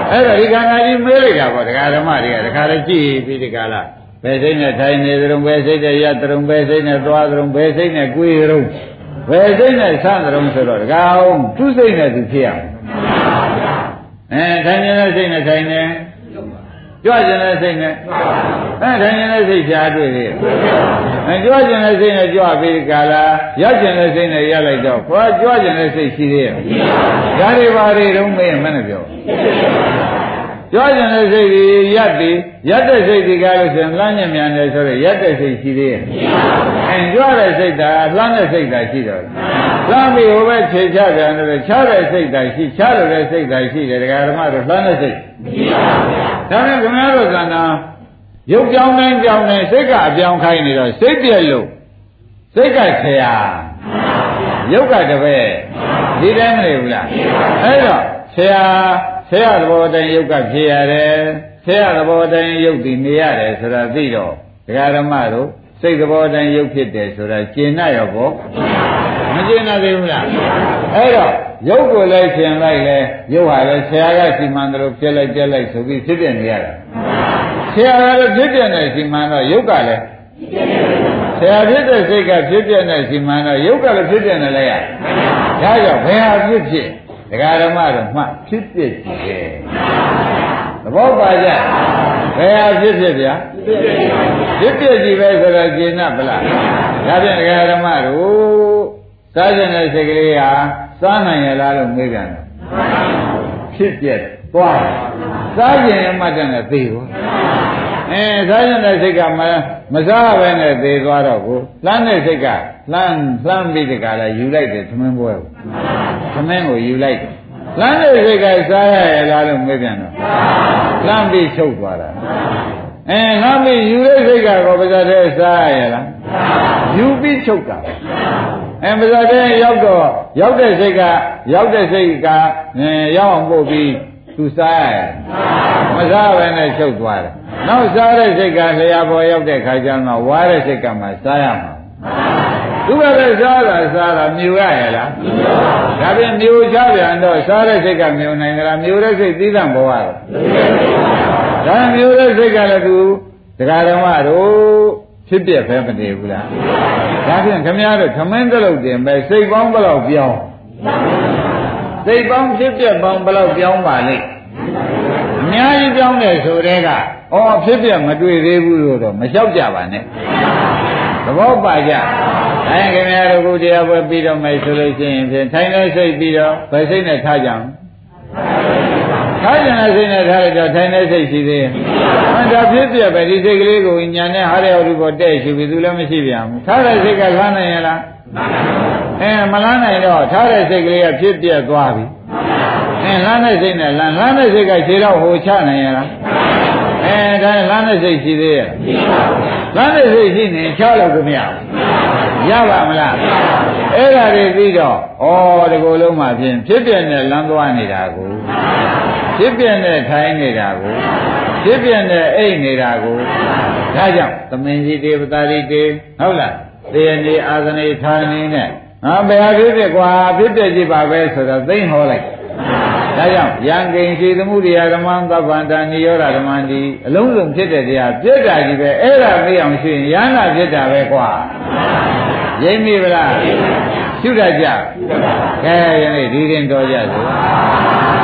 အဲ့တော့ဒီခန္ဓာကြီးမေးလိုက်တာပေါ့ဒကာဓမ္မတွေကဒကာလည်းကြည့်ပြီးဒီကလာဘယ်စိတ်နဲ့ထိုင်နေသရုံဘယ်စိတ်နဲ့ရသရုံဘယ်စိတ်နဲ့သွားသရုံဘယ်စိတ်နဲ့ကြွေသရုံဘယ်စိတ်နဲ့ဆန့်သရုံဆိုတော့ဒကာအောင်သူ့စိတ်နဲ့သူဖြစ်ရအောင်အဲထိုင်နေတဲ့စိတ်နဲ့ထိုင်နေကြွကျင်တဲ့စိတ်နဲ့အဲထိုင်နေတဲ့စိတ်ရှားတွေ့သေးအဲကြွကျင်တဲ့စိတ်နဲ့ကြွပြီးကြလားရောက်ကျင်တဲ့စိတ်နဲ့ရလိုက်တော့ခေါ်ကြွကျင်တဲ့စိတ်ရှိသေးရဲ့ဒါတွေပါတွေတော့မေးရင်မနဲ့ပြောကြွကျင်တဲ့စိတ်ကြီးရက်ပြီးရက်တဲ့စိတ်ကြီးကားလို့ဆိုရင်လှမ်းညံ့မြန်တယ်ဆိုတော့ရက်တဲ့စိတ်ရှိသေးရဲ့အဲကြွတဲ့စိတ်သာလှမ်းတဲ့စိတ်သာရှိတော့လှမ်းပြီးဟိုဘက်ခြေချပြန်တယ်ချတဲ့စိတ်သာရှိချလို့တဲ့စိတ်သာရှိတယ်ဒကာဓမ္မတို့လှမ်းတဲ့စိတ်ဒါနဲ့ခင်ဗျားတို့ကန္တာရုပ်ပြောင်းတိုင်းပြောင်းတိုင်းစိတ်ကအပြောင်းခိုင်းနေတော့စိတ်ပြက်လို့စိတ်ကဆရာရုပ်ကတပည့်ဒီတိုင်းမနေဘူးလားအဲ့တော့ဆရာဆရာသဘောတိုင်းရုပ်ကဖြစ်ရတယ်ဆရာသဘောတိုင်းရုပ်တည်နေရတယ်ဆိုတာသိတော့ဒကာဓမ္မတို့စိတ်သဘောတိုင်းရုပ်ဖြစ်တယ်ဆိုတာကျင့်ရရောပေါ့မကျင့်နိုင်သေးဘူးလားအဲ့တော့ရုပ်ကိုလည်းရှင်လိုက်လဲရုပ်ဟာလည်းဆရာကစီမံတယ်လို့ပြက်လိုက်ပြက်လိုက်ဆိုပြီးဖြစ်ပြနေရတာဆရာကလည်းဖြစ်ပြနေစီမံတော့ရုပ်ကလည်းဆရာဖြစ်တဲ့စိတ်ကဖြစ်ပြနေစီမံတော့ရုပ်ကလည်းဖြစ်ပြနေလိုက်ရဒါကြောင့်ဘယ်ဟာဖြစ်ဖြစ်ဒကာဓမ္မတော့မှဖြစ်ပြကြည့်တယ်သဘောပါကြဘယ်ဟာဖြစ်ဖြစ်ဗျာဖြစ်ပြကြည့်ပဲဆိုတော့ကျင်납ဗလားဒါဖြင့်ဒကာဓမ္မတို့စားကျင်တဲ့စိတ်ကလေးဟာစားနိုင်ရလားလို့မေးပြန်တယ်ဖြစ်ပြသွားစားကျင်ရမှတ်တဲ့နဲ့သေသွားအဲစားကျင်တဲ့စိတ်ကမမစားဘဲနဲ့သေသွားတော့ကိုလှမ်းတဲ့စိတ်ကလှမ်းလှမ်းပြီးတကလည်းယူလိုက်တယ်သမင်းပွဲကိုသမင်းကိုယူလိုက်တယ်လှမ်းတဲ့စိတ်ကစားရရလားလို့မေးပြန်တော့လှမ်းပြီးချုပ်သွားတာအဲလှမ်းပြီးယူတဲ့စိတ်ကတော့ပါးစပ်ထဲစားရရလားယူပြီးချုပ်တာအဲပါးစပ်ထဲရောက်တော့ရောက်တဲ့စိတ်ကရောက်တဲ့စိတ်ကရောက်အောင်ပို့ပြီးသူစားရမစားဘဲနဲ့ချုပ်သွားတယ်နောက်စားတဲ့စိတ်ကလျှာပေါ်ရောက်တဲ့ခါကျတော့ဝါတဲ့စိတ်ကမှစားရမှာသူကလည်းစားတာစားတာမြူရရလားဒါပြင်မြူချပြန်တော့စားတဲ့စိတ်ကမြူနိုင်ကြလားမြူတဲ့စိတ်သီးသန့်ပေါ်ရတော့ဒါမြူတဲ့စိတ်ကလည်းသူဒကာဓမ္မတို့ဖြစ်ပြပဲမတည်ဘူးလားဒါဖြင့်ခမည်းတော်ခမင်းတလုတ်တင်ပဲစိတ်ပေါင်းဘယ်လောက်ပြောင်းစိတ်ပေါင်းဖြစ်ပြပေါင်းဘယ်လောက်ပြောင်းပါလိမ့်အများကြီးပြောင်းတယ်ဆိုတဲ့ကဩဖြစ်ပြမတွေ့သေးဘူးလို့တော့မလျှောက်ကြပါနဲ့သဘောပါကြအဲခင်ဗျားတို့ကိုတရားပွဲပြီးတော့မယ်ဆိုလို့ရှိရင်ဖြင့်ထိုင်နေစိတ်ပြီးတော့ဘယ်စိတ်နဲ့ထားကြအောင်ထားကြတဲ့စိတ်နဲ့ထားလိုက်တော့ထိုင်နေစိတ်ရှိသေးရဲ့မှန်တာဖြစ်ပြပဲဒီစိတ်ကလေးကိုညာနဲ့ဟာရရုပ်ကိုတဲ့ရှိပြီသူလည်းမရှိပြန်ဘူးထားတဲ့စိတ်ကလမ်းနိုင်ရလားအဲမလမ်းနိုင်တော့ထားတဲ့စိတ်ကလေးကဖြစ်ပြသွားပြီအဲလမ်းတဲ့စိတ်နဲ့လမ်းလမ်းတဲ့စိတ်ကခြေတော့ဟိုချနိုင်ရလားအဲဒါလမ်းတဲ့စိတ်ရှိသေးရဲ့လမ်းတဲ့စိတ်ရှိနေချလို့ကိုမရဘူးရပါမလားအဲ့ဒါတွေပြီးတော့ဩဒီကိုယ်လုံးမှာဖြင့်ဖြစ်ပြနဲ့လမ်းသွားနေတာကိုဖြစ်ပြနဲ့ထိုင်နေတာကိုဖြစ်ပြနဲ့အိတ်နေတာကိုဒါကြောင့်သမင်ကြီးတေပတာရီတေဟုတ်လားသေရနေအာသနေဌာနေနဲ့ငါဘယ်ဟာဖြစ်ဖြစ်ကွာဖြစ်ပြကြည့်ပါပဲဆိုတော့သိဟောလိုက်ဒါကြောင့်ယံကိဉ္စီသမှုရိယဓမ္မံသဗ္ဗန္တာနိရောဓဓမ္မံဒီအလုံးစုံဖြစ်တဲ့တရားပြည့်တာကြီးပဲအဲ့ဒါသိအောင်ရှိရင်ယန္တာဖြစ်တာပဲကွာရိပ်မိဗလားရှုတတ်ကြကဲယနေ့ဒီရင်တော်ကြစို့